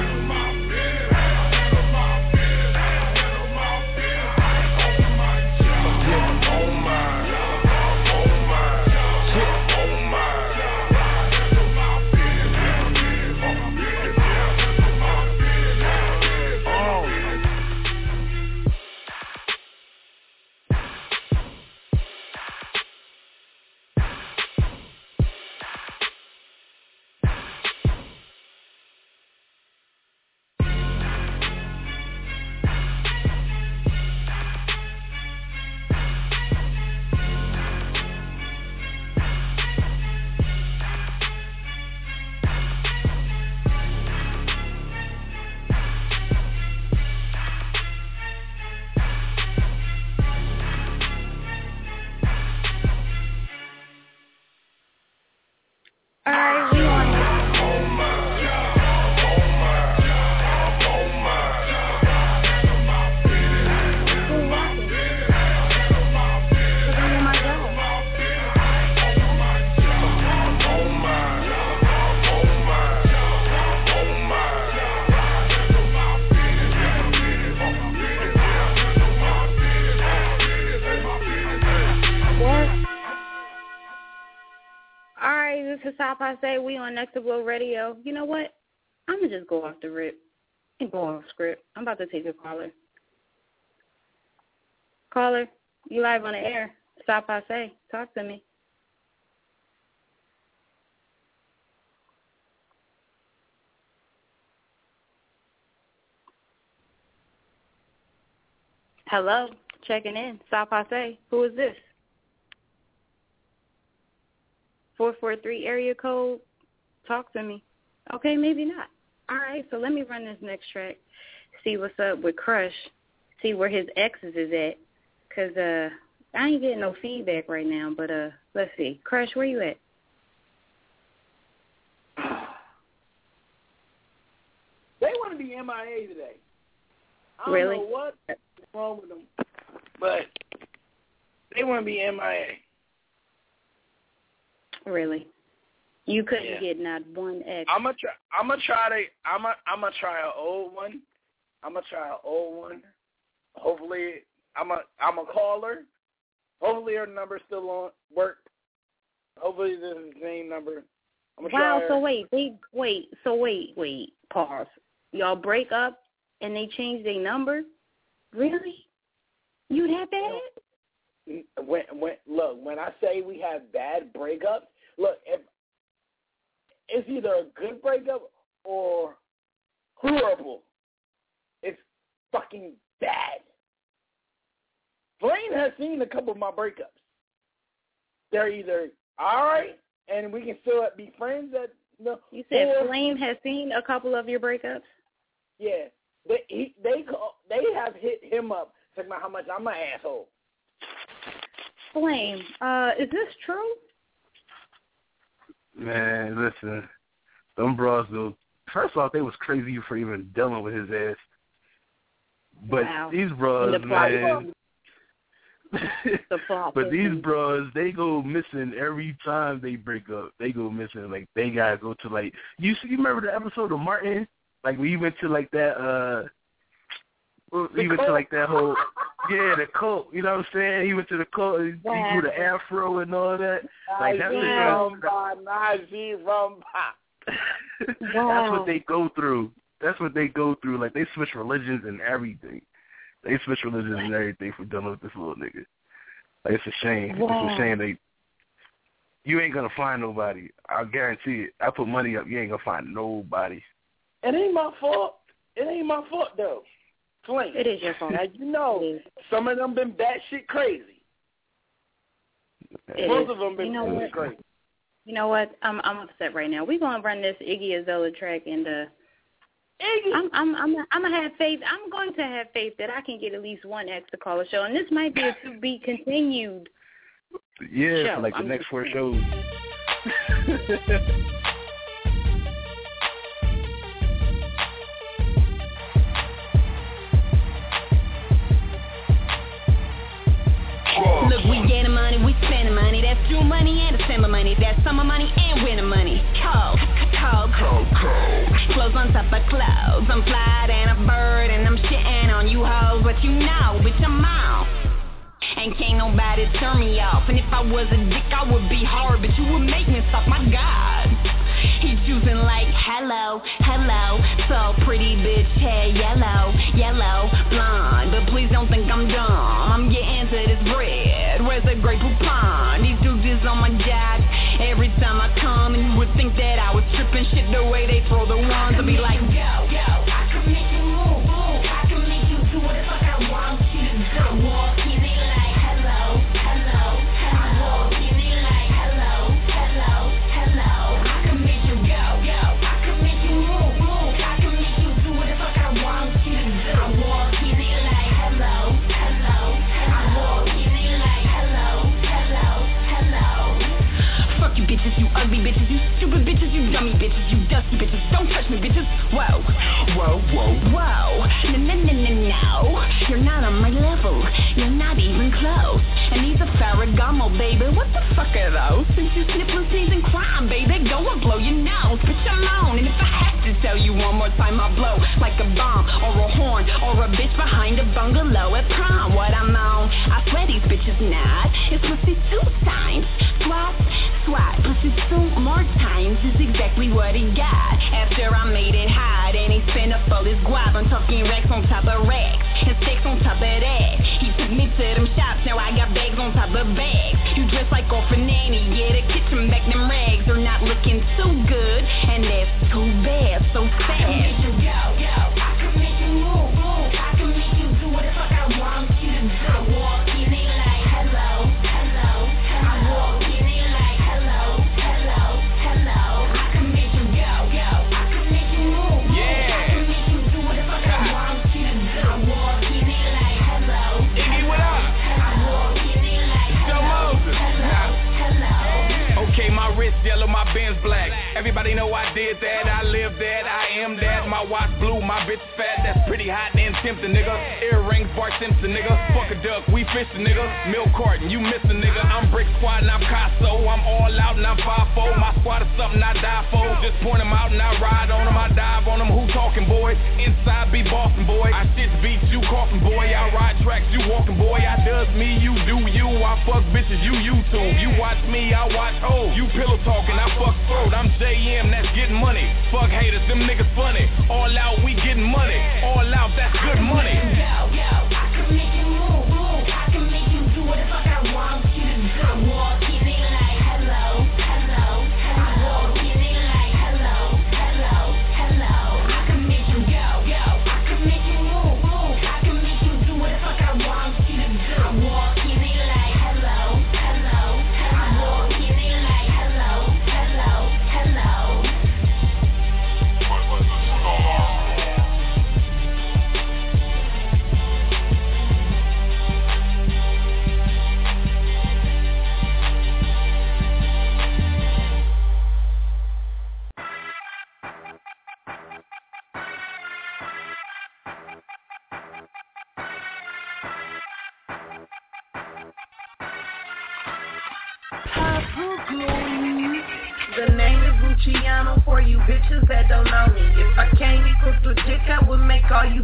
South I say we on Next to Blow Radio. You know what? I'm going to just go off the rip and go off script. I'm about to take a caller. Caller, you live on the air. South I say. Talk to me. Hello, checking in. South I say. Who is this? 443 area code. Talk to me. Okay, maybe not. All right, so let me run this next track. See what's up with Crush. See where his exes is at. Because I ain't getting no feedback right now, but let's see. Crush, where you at? They want to be MIA today. I don't Really? know what's wrong with them, but they want to be MIA. Really? You couldn't get not one ex. I'm gonna try an old one. Hopefully, I'm a caller. Hopefully, her number still on work. Hopefully, this is the same number. Wow. So wait. Pause. Y'all break up and they change their number? Really? You that bad? When I say we have bad breakups, look, if it's either a good breakup or horrible. It's fucking bad. Flame has seen a couple of my breakups. They're either all right, and we can still be friends. You said Flame has seen a couple of your breakups? Yeah. They have hit him up talking about how much I'm an asshole. Flame, is this true? Man, listen, them bros, though, first off, they was crazy for even dealing with his ass. But these bros, man, but these bros, they go missing every time they break up. They go missing, like, they gotta go to, like, you remember the episode of Martin? Like when he went to like that he went to like that whole the cult, you know what I'm saying? He went to the cult, he grew the afro and all that. Like that's that's what they go through. That's what they go through. Like they switch religions and everything. They switch religions and everything for dealing with this little nigga. Like it's a shame. Wow. It's a shame you ain't gonna find nobody. I guarantee it. I put money up, you ain't gonna find nobody. It ain't my fault. It ain't my fault though. Flame. It is your fault. Now you know some of them been batshit crazy. Most of them been batshit crazy. You know what? I'm upset right now. We're gonna run this Iggy Azalea track into Iggy. I'm gonna have faith. I'm going to have faith that I can get at least one extra caller show, and this might be a to be continued. Yeah, for like the next 4 shows. Look, we getting money, we spending money. That's June money and December money. That's summer money and winter money. Cold. Clothes on top of clothes. I'm fly and a bird and I'm shitting on you hoes. But you know, bitch, I'm out. And can't nobody turn me off. And if I was a dick, I would be hard, but you would make me stop, my God. He's choosing like, hello, so pretty bitch, hair yellow, blonde. But please don't think I'm dumb, I'm getting to this bread. Where's the great poupon? These dudes is on my jack every time I come. And you would think that I was tripping shit the way they throw the ones. I'll be like, yo, I can make you move, I can make you do what the fuck I want you to do. I walk in it like, hello. I walk in it like, hello. I can make you go. I can make you move. I can make you do what the fuck I want you to do. I walk in it like, hello. I walk in it like, hello. Fuck you bitches, you ugly bitches, you stupid bitches, you dummy bitches, you dusty bitches. Don't touch me bitches. Whoa. No. You're not on my level. You're not even close. And these are Ferragamo, baby. What the fuck are those? Since you slip pussies and crime, baby, go and blow your nose. Bitch, I'm on. And if I have to tell you one more time, I'll blow like a bomb or a horn or a bitch behind a bungalow at prom. What I'm on, I swear these bitches not. It's pussy 2 times. Swat, pussy 2 more times is exactly what he got. After I made it hot and he spent up all his guap. I'm talking racks on top of racks and stacks on top of that. He took me to them shops, now I got bags on top of bags. You dress like orphan nanny, yeah, the kitchen back, them rags are not looking too good, and that's too bad, so sad. I can make you go, I can make you move, I can make you do what the fuck I want you to do. I walk in it like, hello. I walk in it like, hello. I can make you go, I can make you move, I can make you do what the fuck I want you to do. I walk in it like, hello. Iggy, what up? I walk in it like, hello. Okay, my wrist yellow, my Benz black. Everybody know I did that, I live that, I am that. My watch blue, my bitch fat, that's pretty hot and tempting, nigga. Earrings, Bart Simpson, nigga. Fuck a duck, we fishing, nigga. Milk carton, you missing, nigga. I'm Brick Squad and I'm Picasso. I'm all out and I'm 5'4". My squad is something I die for. Just point them out and I ride on them, I dive on them. Who talking, boy? Inside be Boston, boy. I shit beats, you coughing, boy. I ride tracks, you walking, boy. I does me, you do you. I fuck bitches, you YouTube. You watch me, I watch hoes. You pillow talking, I fuck throat. I'm JM, that's getting money. Fuck haters, them niggas funny. All out, we getting money. All out, that's good money. I can make you move, I can make you do what the fuck I want you to do. I walk in it like, hello. I walk in it like, hello. I can make you go, I can make you move, I can make you do what the fuck I want you to do. I walk in it like, hello. I walk in it like, hello. The name is Luciano for you bitches that don't know me. If I can't equal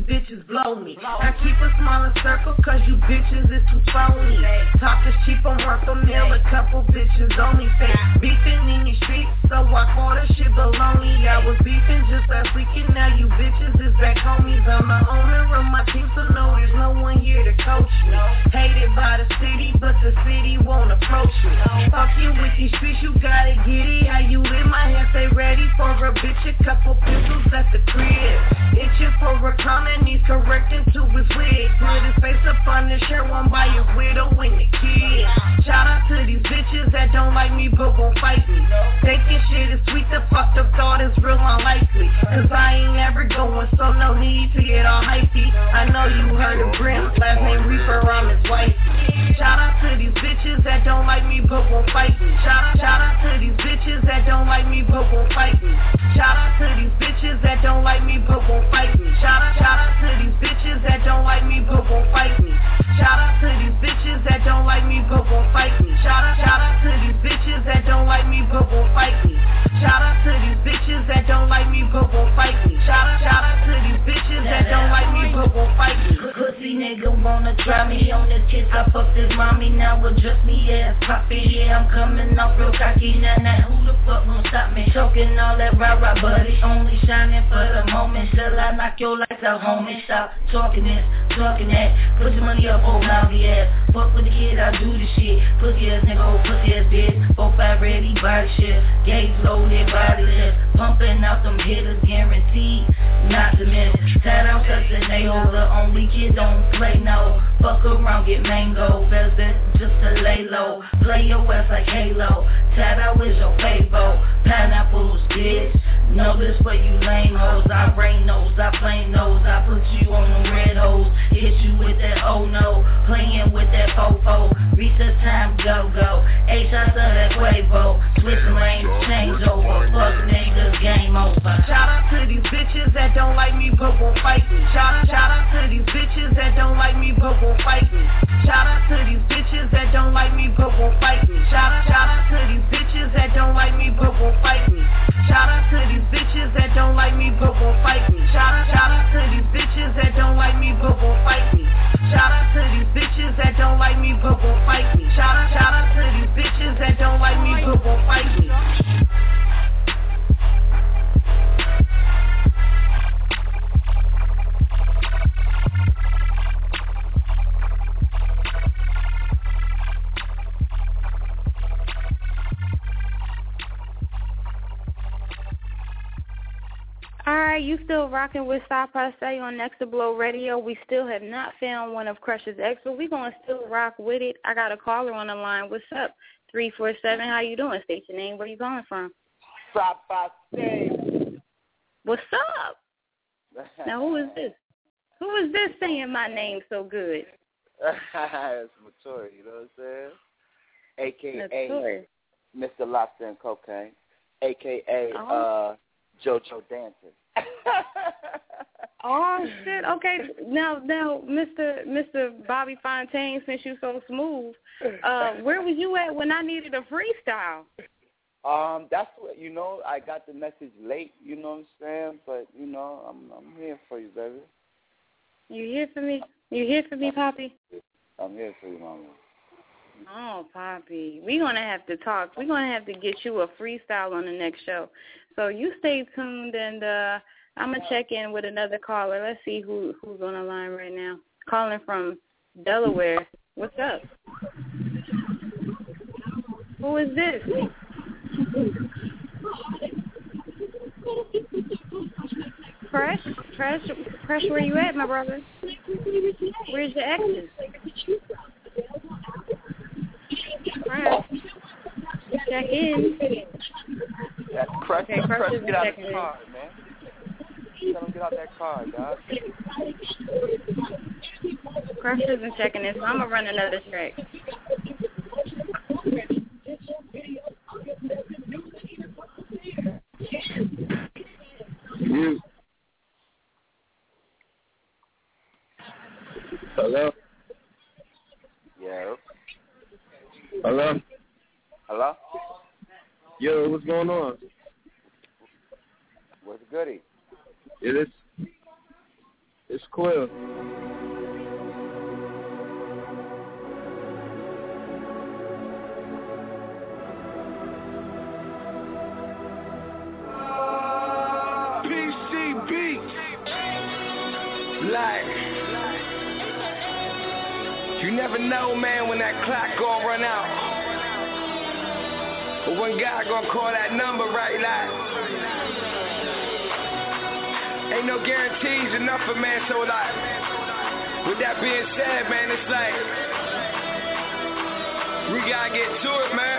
bitches blow me. I keep a smaller circle cause you bitches is too phony. Talk is cheap, I'm worth a meal, a couple bitches only fake. Beefing in your streets, so I call that shit baloney. I was beefing just last weekend, now you bitches is back homies. I'm the owner of my team, so no, there's no one here to coach me. Hated by the city, but the city won't approach me. Fuck you with these streets, you gotta get it. How you live, my hands stay ready for a bitch, a couple pistols at the crib. Itching for a clown and needs correcting to his wig. Put his face up on the shirt, one by his widow and the kid. Shout out to these bitches that don't like me but won't fight me. Thinking shit is sweet, the fucked up thought is real unlikely. Cause I ain't ever going, so no need to get all hypey. I know you heard of Grim, last name Reaper, I'm his wife. Shout out to these bitches that don't like me but won't fight me. Shout out to these bitches that don't like me but won't fight me. Shout out to these bitches that don't like me but won't fight me. Shout out to these bitches that don't like me but won't fight me. Shout out to these bitches that don't like me but won't fight me. Shout out to these bitches that don't like me but won't fight me. Shout out to these bitches that don't like me but won't fight me. Shout out to these bitches that don't like me but won't fight me. Pussy nigga wanna try me on this kiss, I fucked his mommy, now address me as poppy. Yeah, I'm coming off real cocky, now who the fuck gon' stop me? Choking all that rah-rah, but it's only shining for the moment. Till I knock your lights out, homie. Stop talking this, talking that. Put your money up, old mouthy ass. Fuck with the kid, I do the shit. Pussy ass nigga, old pussy ass bitch. 4-5 ready, body shit. Gauge loaded, body lift. Pumping out them hitters, guaranteed not to miss. Tied out such an a-hole, the only kid don't play no. Fuck around, get mango. Fellas, that's just to lay low. Play your ass like Halo. Tied out is your favo. Pineapples, bitch. Know this for you lame hoes. I rain those, I flame those. I put you on them red hoes. Hit you with that oh no. Playing with that fofo. Reach the time, go go. 8 shots of that Quavo. Switching lanes, change over. Fuck niggas, game over. Shout out to these bitches that don't like me but won't fight me. Shout out to these bitches that don't like me but won't fight me. Shout out to these bitches that don't like me but won't fight me. Shout out to these bitches that don't like me but won't fight me. Shout out to these bitches that don't like me but won't fight me. Shout out to these bitches that don't like me but won't fight me. Shout out to these bitches that don't like me but won't fight me. Shout out to these bitches that don't like me but won't fight me. Alright, you still rocking with Stop I Say on Next to Blow Radio. We still have not found one of Crush's ex, but we're going to still rock with it. I got a caller on the line. What's up? 347, how you doing? State your name. Where you calling from? Stop I Say. What's up? Now, who is this? Who is this saying my name so good? It's Matori, you know what I'm saying? A.K.A. Mr. Lobster and Cocaine. A.K.A. JoJo Dancing. Oh shit! Okay, now, Mr. Bobby Fontaine, since you so smooth, where was you at when I needed a freestyle? That's what I got the message late. You know what I'm saying? But I'm here for you, baby. You here for me? You here for me, Poppy? I'm here for you, mama. Oh, Poppy, we're gonna have to talk. We're gonna have to get you a freestyle on the next show. So you stay tuned, and I'm gonna check in with another caller. Let's see who's on the line right now. Calling from Delaware. What's up? Who is this? Fresh, where you at, my brother? Where's your exes? Fresh, check in. Yeah, Fresh, okay, Fresh, get out of checking the car, man. Tell him get out that car, dog. Fresh isn't checking in, so I'm gonna run another track. Hello? Yeah. Hello? Hello? Yo, what's going on? What's goody? This It's Quill. PCB. Like, you never know, man, when that clock gon' run out. But when God gon' call that number right, like, ain't no guarantees enough for man, so like, with that being said, man, it's like, we gotta get to it, man.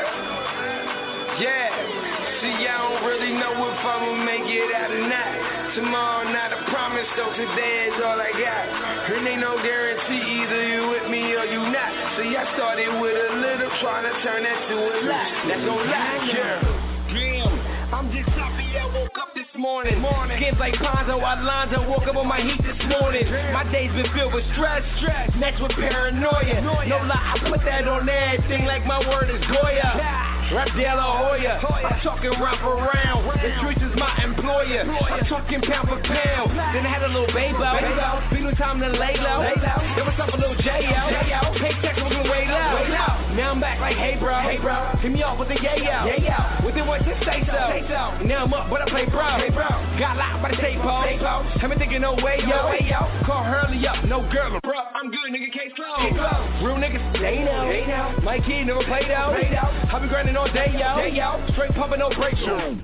Yeah, see, I don't really know if I'ma make it out or not. Tomorrow not a promise, so today is all I got. And ain't no guarantee either you with me or you not. See, I started with a little, trying to turn that to a lot. That's no lie, yeah. Damn, I'm just happy I woke up this morning. Skins like Ponzo, Alonzo, woke up on my heat this morning. My day's been filled with stress, next with paranoia. No lie, I put that on everything like my word is Goya. Rap De La Hoya, I'm talking rap around. The streets is my employer. I'm talking pound for pound. Then I had a little baby out. Be no time to lay low. There was up a little J out. Paycheck was gonna wait out. Now I'm back like, hey bro, hit me off with the yay out. Within what just say so. Now I'm up, but I play bro. Got locked by the tape pole. Have me thinking no way yo. Call Hurley up, no girl, bro. I'm good, nigga, case closed. Real niggas, they know. My kid never played out. I been grinding all day, yo. Straight pumping, no break.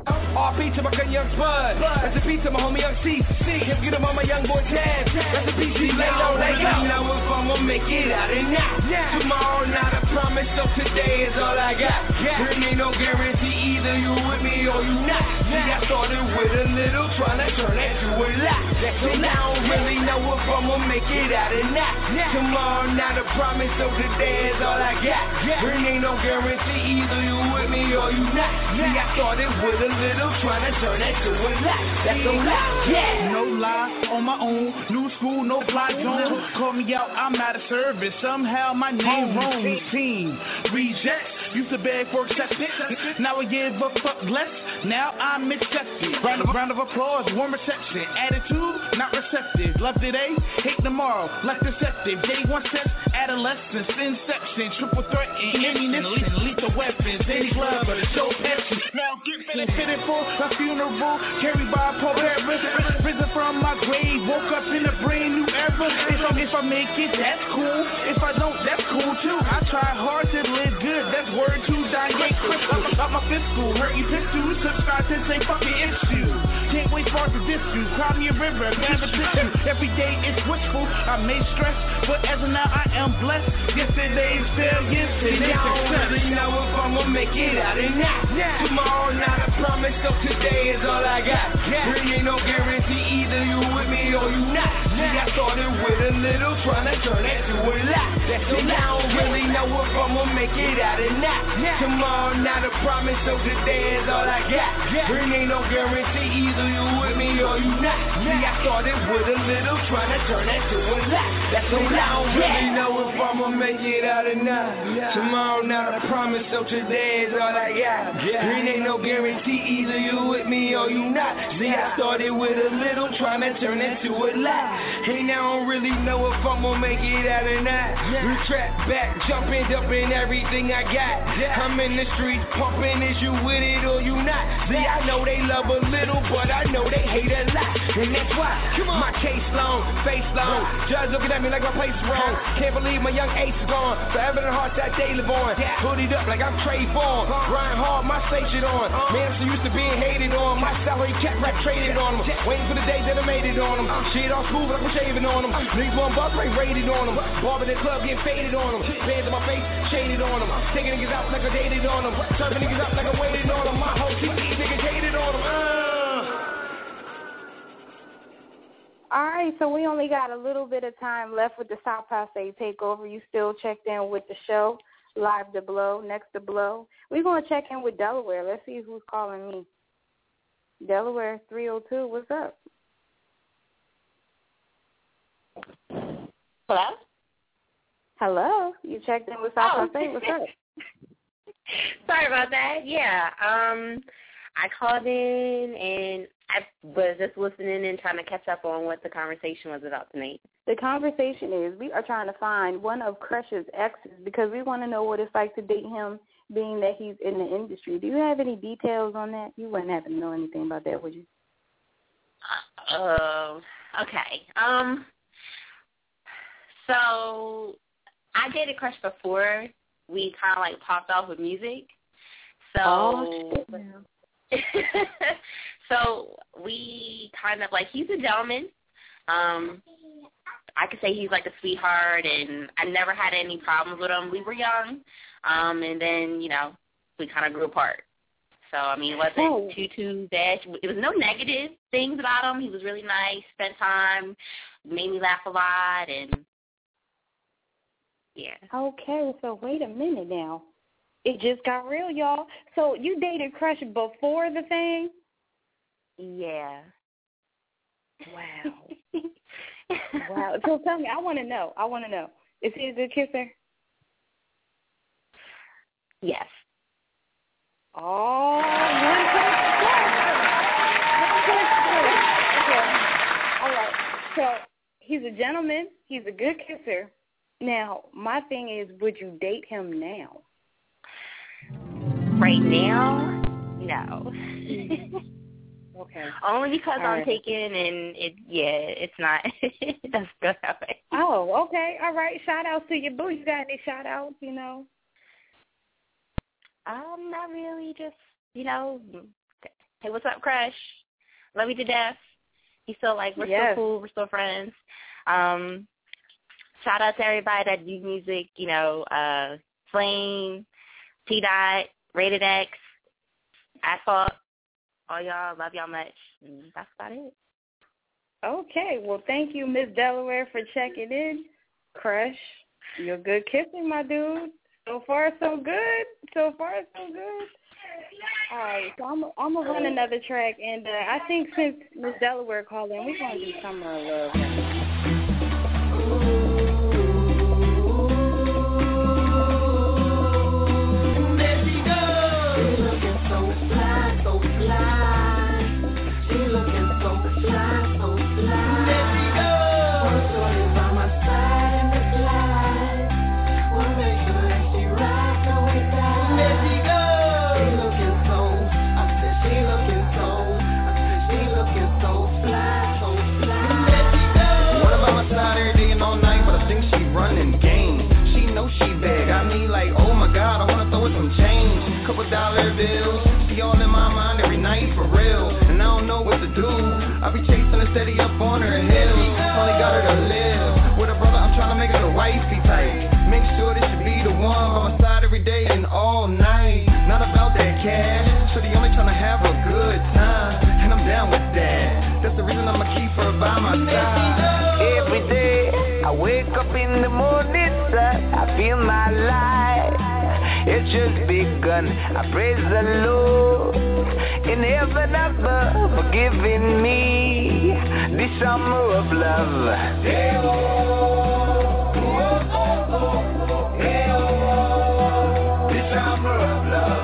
RP to my gun, young Spud. Recipe to my homie, young C. Just get him on my young boy Tab. Recipe to lay low. You know if I'ma make it out or not. Tomorrow not a promise, so today is all I got. There ain't no guarantee either you with me or you not. See, I started with a little, trying to turn that to a lot. See, I don't really know if I'ma make it out or not. Tomorrow not a promise, so today is all I got. There ain't no guarantee either you with me or you not. See, I started with a little, trying to turn that to a lot. That's a lot, No lie, on my own, new school, no fly zone. Call me out, I'm out of service. Somehow my name wrong. Team reject, used to beg for acceptance. Now I give a fuck less. Now I'm accepted. Round of applause, warm reception. Attitude, not receptive. Love today, hate tomorrow. Less deceptive. Day one steps, adolescence, inception, triple threat, and ammunition, lethal weapons. Any club but a show passion. Now get fitted for a funeral, carried by Paul Bearers. Risen from my grave, woke up in a brand new era. If I make it, that's cool. If I don't, that's cool too. I try hard to live good, that's word to Diane Crystal. Up my fifth school, hurt you pistols, subscribe to say fucking issue. Can't wait for the dispute, cry me a river, grab a tissue. Every day it's wishful, I may stress, but as of now I am blessed. Yesterday's failures, today's success. You know if I'ma make it out or not. Tomorrow not a promise, so today is all I got. There ain't no guarantee either you with me or you not. See, I started with a little, trying to turn that to a lot. So now I don't really know if I'ma make it out or not. Tomorrow not a promise, so today is all I got. There ain't no guarantee either you with me or you not. See, I started with a little, trying to turn that to a lot. So now I don't really know if I'ma make it out or not. Tomorrow not a promise, so today is all I got. There ain't no guarantee either you with me or you not. See, I started with a little, trying to turn that to a lot. Hey, now I don't really know if I'ma make it out or not. Retract back, jumping, dumping everything I got. I'm in the streets pumping, is you with it or you not? See, I know they love a little, but I know they hate a lot. And that's why my case long, face long. Judge looking at me like my place is wrong. Can't believe my young ace is gone. Forever in the heart that daily born. Hoodied up like I'm Trey Vaughn. Grind hard, my slate shit on. Man, I'm so used to being hated on. My salary kept rap traded on them. Waiting for the days that I made it on them. Shit all smooth like I'm shaving on them. Niggas want buck, they raided on them. Barber in the club getting faded on them. Bands in my face, shaded on them. Taking niggas out like I dated on them. Serving niggas out like I waited on them. My whole team niggas hated on them. All right, so we only got a little bit of time left with the South Passe Takeover. You still checked in with the show, live to Blow, next to Blow. We're going to check in with Delaware. Let's see who's calling me. Delaware 302, what's up? Hello? Hello. You checked in with South Passe. What's up? Sorry about that. Yeah. I called in and I was just listening and trying to catch up on what the conversation was about tonight. The conversation is we are trying to find one of Crush's exes because we want to know what it's like to date him, being that he's in the industry. Do you have any details on that? You wouldn't happen to know anything about that, would you? Okay. So I dated Crush before we kind of like popped off with music. So, so we kind of like, he's a gentleman. I could say he's like a sweetheart, and I never had any problems with him. We were young, and then, you know, we kind of grew apart. So, I mean, it wasn't too bad. It was no negative things about him. He was really nice, spent time, made me laugh a lot, and yeah. Okay, so wait a minute now. It just got real, y'all. So you dated Crush before the thing? Yeah. Wow. Wow. So tell me, I want to know. Is he a good kisser? Yes. Oh, one Okay. All right. So he's a gentleman. He's a good kisser. Now, my thing is, would you date him now? Right now? No. Okay. Only because I'm taken, and it's not. It doesn't go that way. Oh, okay. All right. Shout outs to your boo. You got any shout outs, you know? Not really. Just, you know, hey, what's up, Crush? Love you to death. He's still like, we're still cool. We're still friends. Shout out to everybody that do music, you know, Flame, T-Dot, Rated X, Asphalt, all y'all. Love y'all much. And that's about it. Okay. Well, thank you, Miss Delaware, for checking in. Crush, you're good kissing, my dude. So far, so good. All right, so I'm going to run another track, and I think since Miss Delaware called in, we're going to do Summer of Love. $1 bills, she all in my mind every night for real, and I don't know what to do. I be chasing her steady up on her heels. Only got her to live with a brother. I'm trying to make her the wifey type. Make sure that she be the one by my side every day and all night. Not about that cash, so the only trying to have a good time, and I'm down with that. That's the reason I'ma keep her by my side. Every day I wake up in the morning, I feel my life. It's just begun. I praise the Lord in heaven above for giving me this summer of love. This summer of love.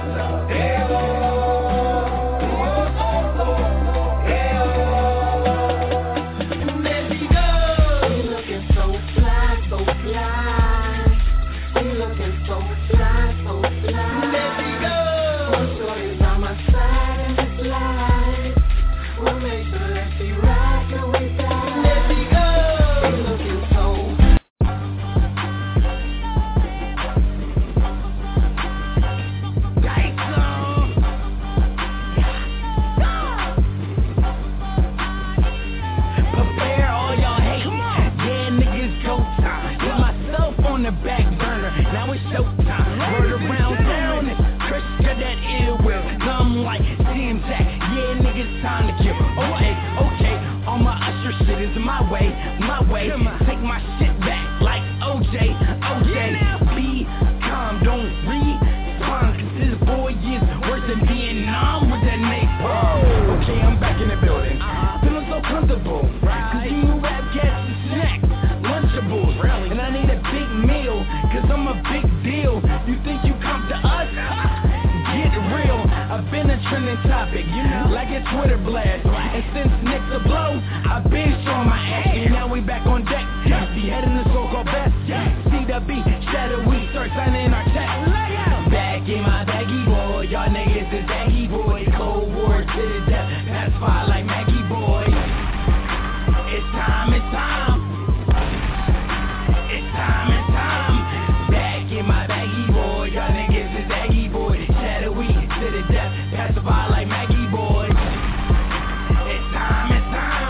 Take my shit back like OJ. Be calm, don't respond, cause this boy is worse than Vietnam with that napalm. Okay, I'm back in the building, feeling so comfortable, cause you know rap cats and snacks, Lunchables, and I need a big meal, cause I'm a big deal. You think you come to us? Get real. I've been a trending topic, Twitter blast. And since next to blow, I've been showing my ass. And now we back on deck. Beheading the so-called best. CW, shadowy, start signing our checks. Back in my baggy boy, y'all niggas is baggy boys. Cold War to the death, pacify like Maggie boy. It's time, it's time. It's time, it's time. Back in my baggy boy, y'all niggas is baggy boy. Shadowy to the death, pacify like Maggie boy. It's time, it's time.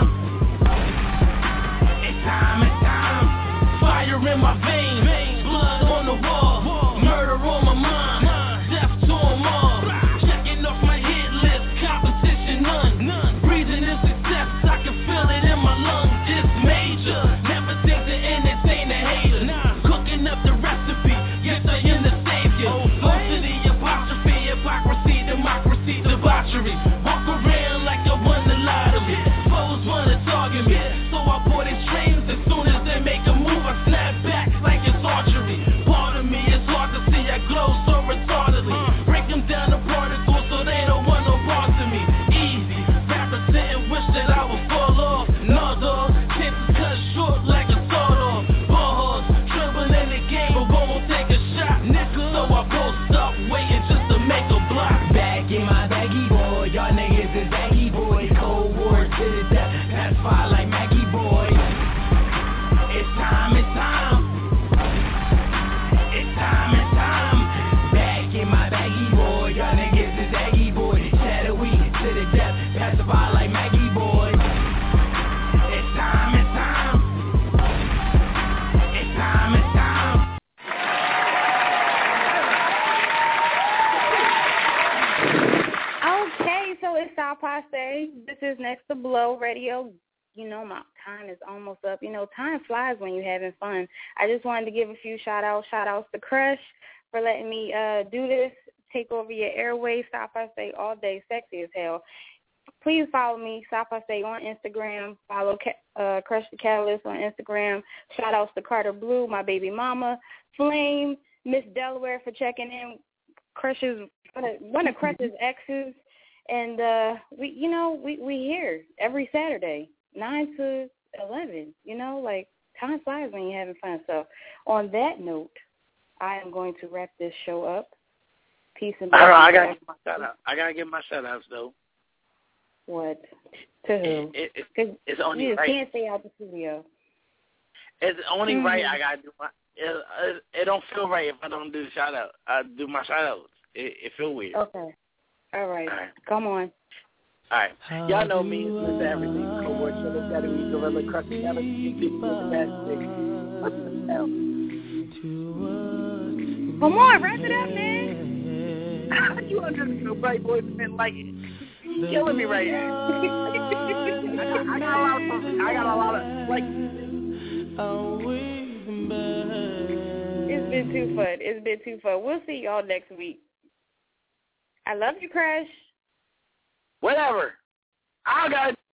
It's time, it's time. Fire in my veins, blood on the wall, murder on my mind, death to them all. Checking off my hit list, competition none. Breathing in success, I can feel it in my lungs. It's major, never think to entertain the haters. Cooking up the recipe, yes I am the savior. Most of the apostrophe, hypocrisy, democracy, debauchery. Walk around like I won the lottery. Foes wanna target me, so I board his trains. As soon as they make a move, I snap back like it's archery. Part of me is hard to see, I glow so retardedly. Break them down to particles so they don't want no parts of me. Easy, rappers didn't wish that I would fall off. No dog, chances cut short like a sawed off. Ball hogs, trembling in the game but won't take a shot. So I post up waiting just to make a block. Back in my baggy boy, y'all niggas is baggy boys. Cold War to the death, pacify like Maggie boy. It's time, it's time. It's time, it's time. Back in my baggy boy, y'all niggas is baggy boys. Shadowy to the death, pacify like Maggie boy. It's time, it's time. It's time, it's time. Okay, so it's South Passe. This is Next to Blow Radio. You know, my time is almost up. You know, time flies when you're having fun. I just wanted to give a few shout-outs. Shout-outs to Crush for letting me do this, take over your airways. South Passe all day, sexy as hell. Please follow me, South Passe, on Instagram. Follow Crush the Catalyst on Instagram. Shout-outs to Carter Blue, my baby mama. Flame, Miss Delaware for checking in. Crush's one of Crush's exes. And we here every Saturday, 9 to 11. You know, like, time flies when you're having fun. So on that note, I am going to wrap this show up. Peace and blessings. I gotta give my shout out. I gotta give my shout outs though. What? To who? It's only you right. You can't stay out the studio. It's only right. I gotta do my. It don't feel right if I don't do the shout out. I do my shout outs. It feel weird. Okay. All right. Come on. All right. Y'all know me. Listen to everything. Cold Chiller, Shadowy, Gorilla, Crush the Catalyst, what the hell? Come on, wrap it up, man. You under the bright boys been like it. You killing me right now. I got a lot of like. It's been too fun. It's been too fun. We'll see y'all next week. I love you, Crush. Whatever. I got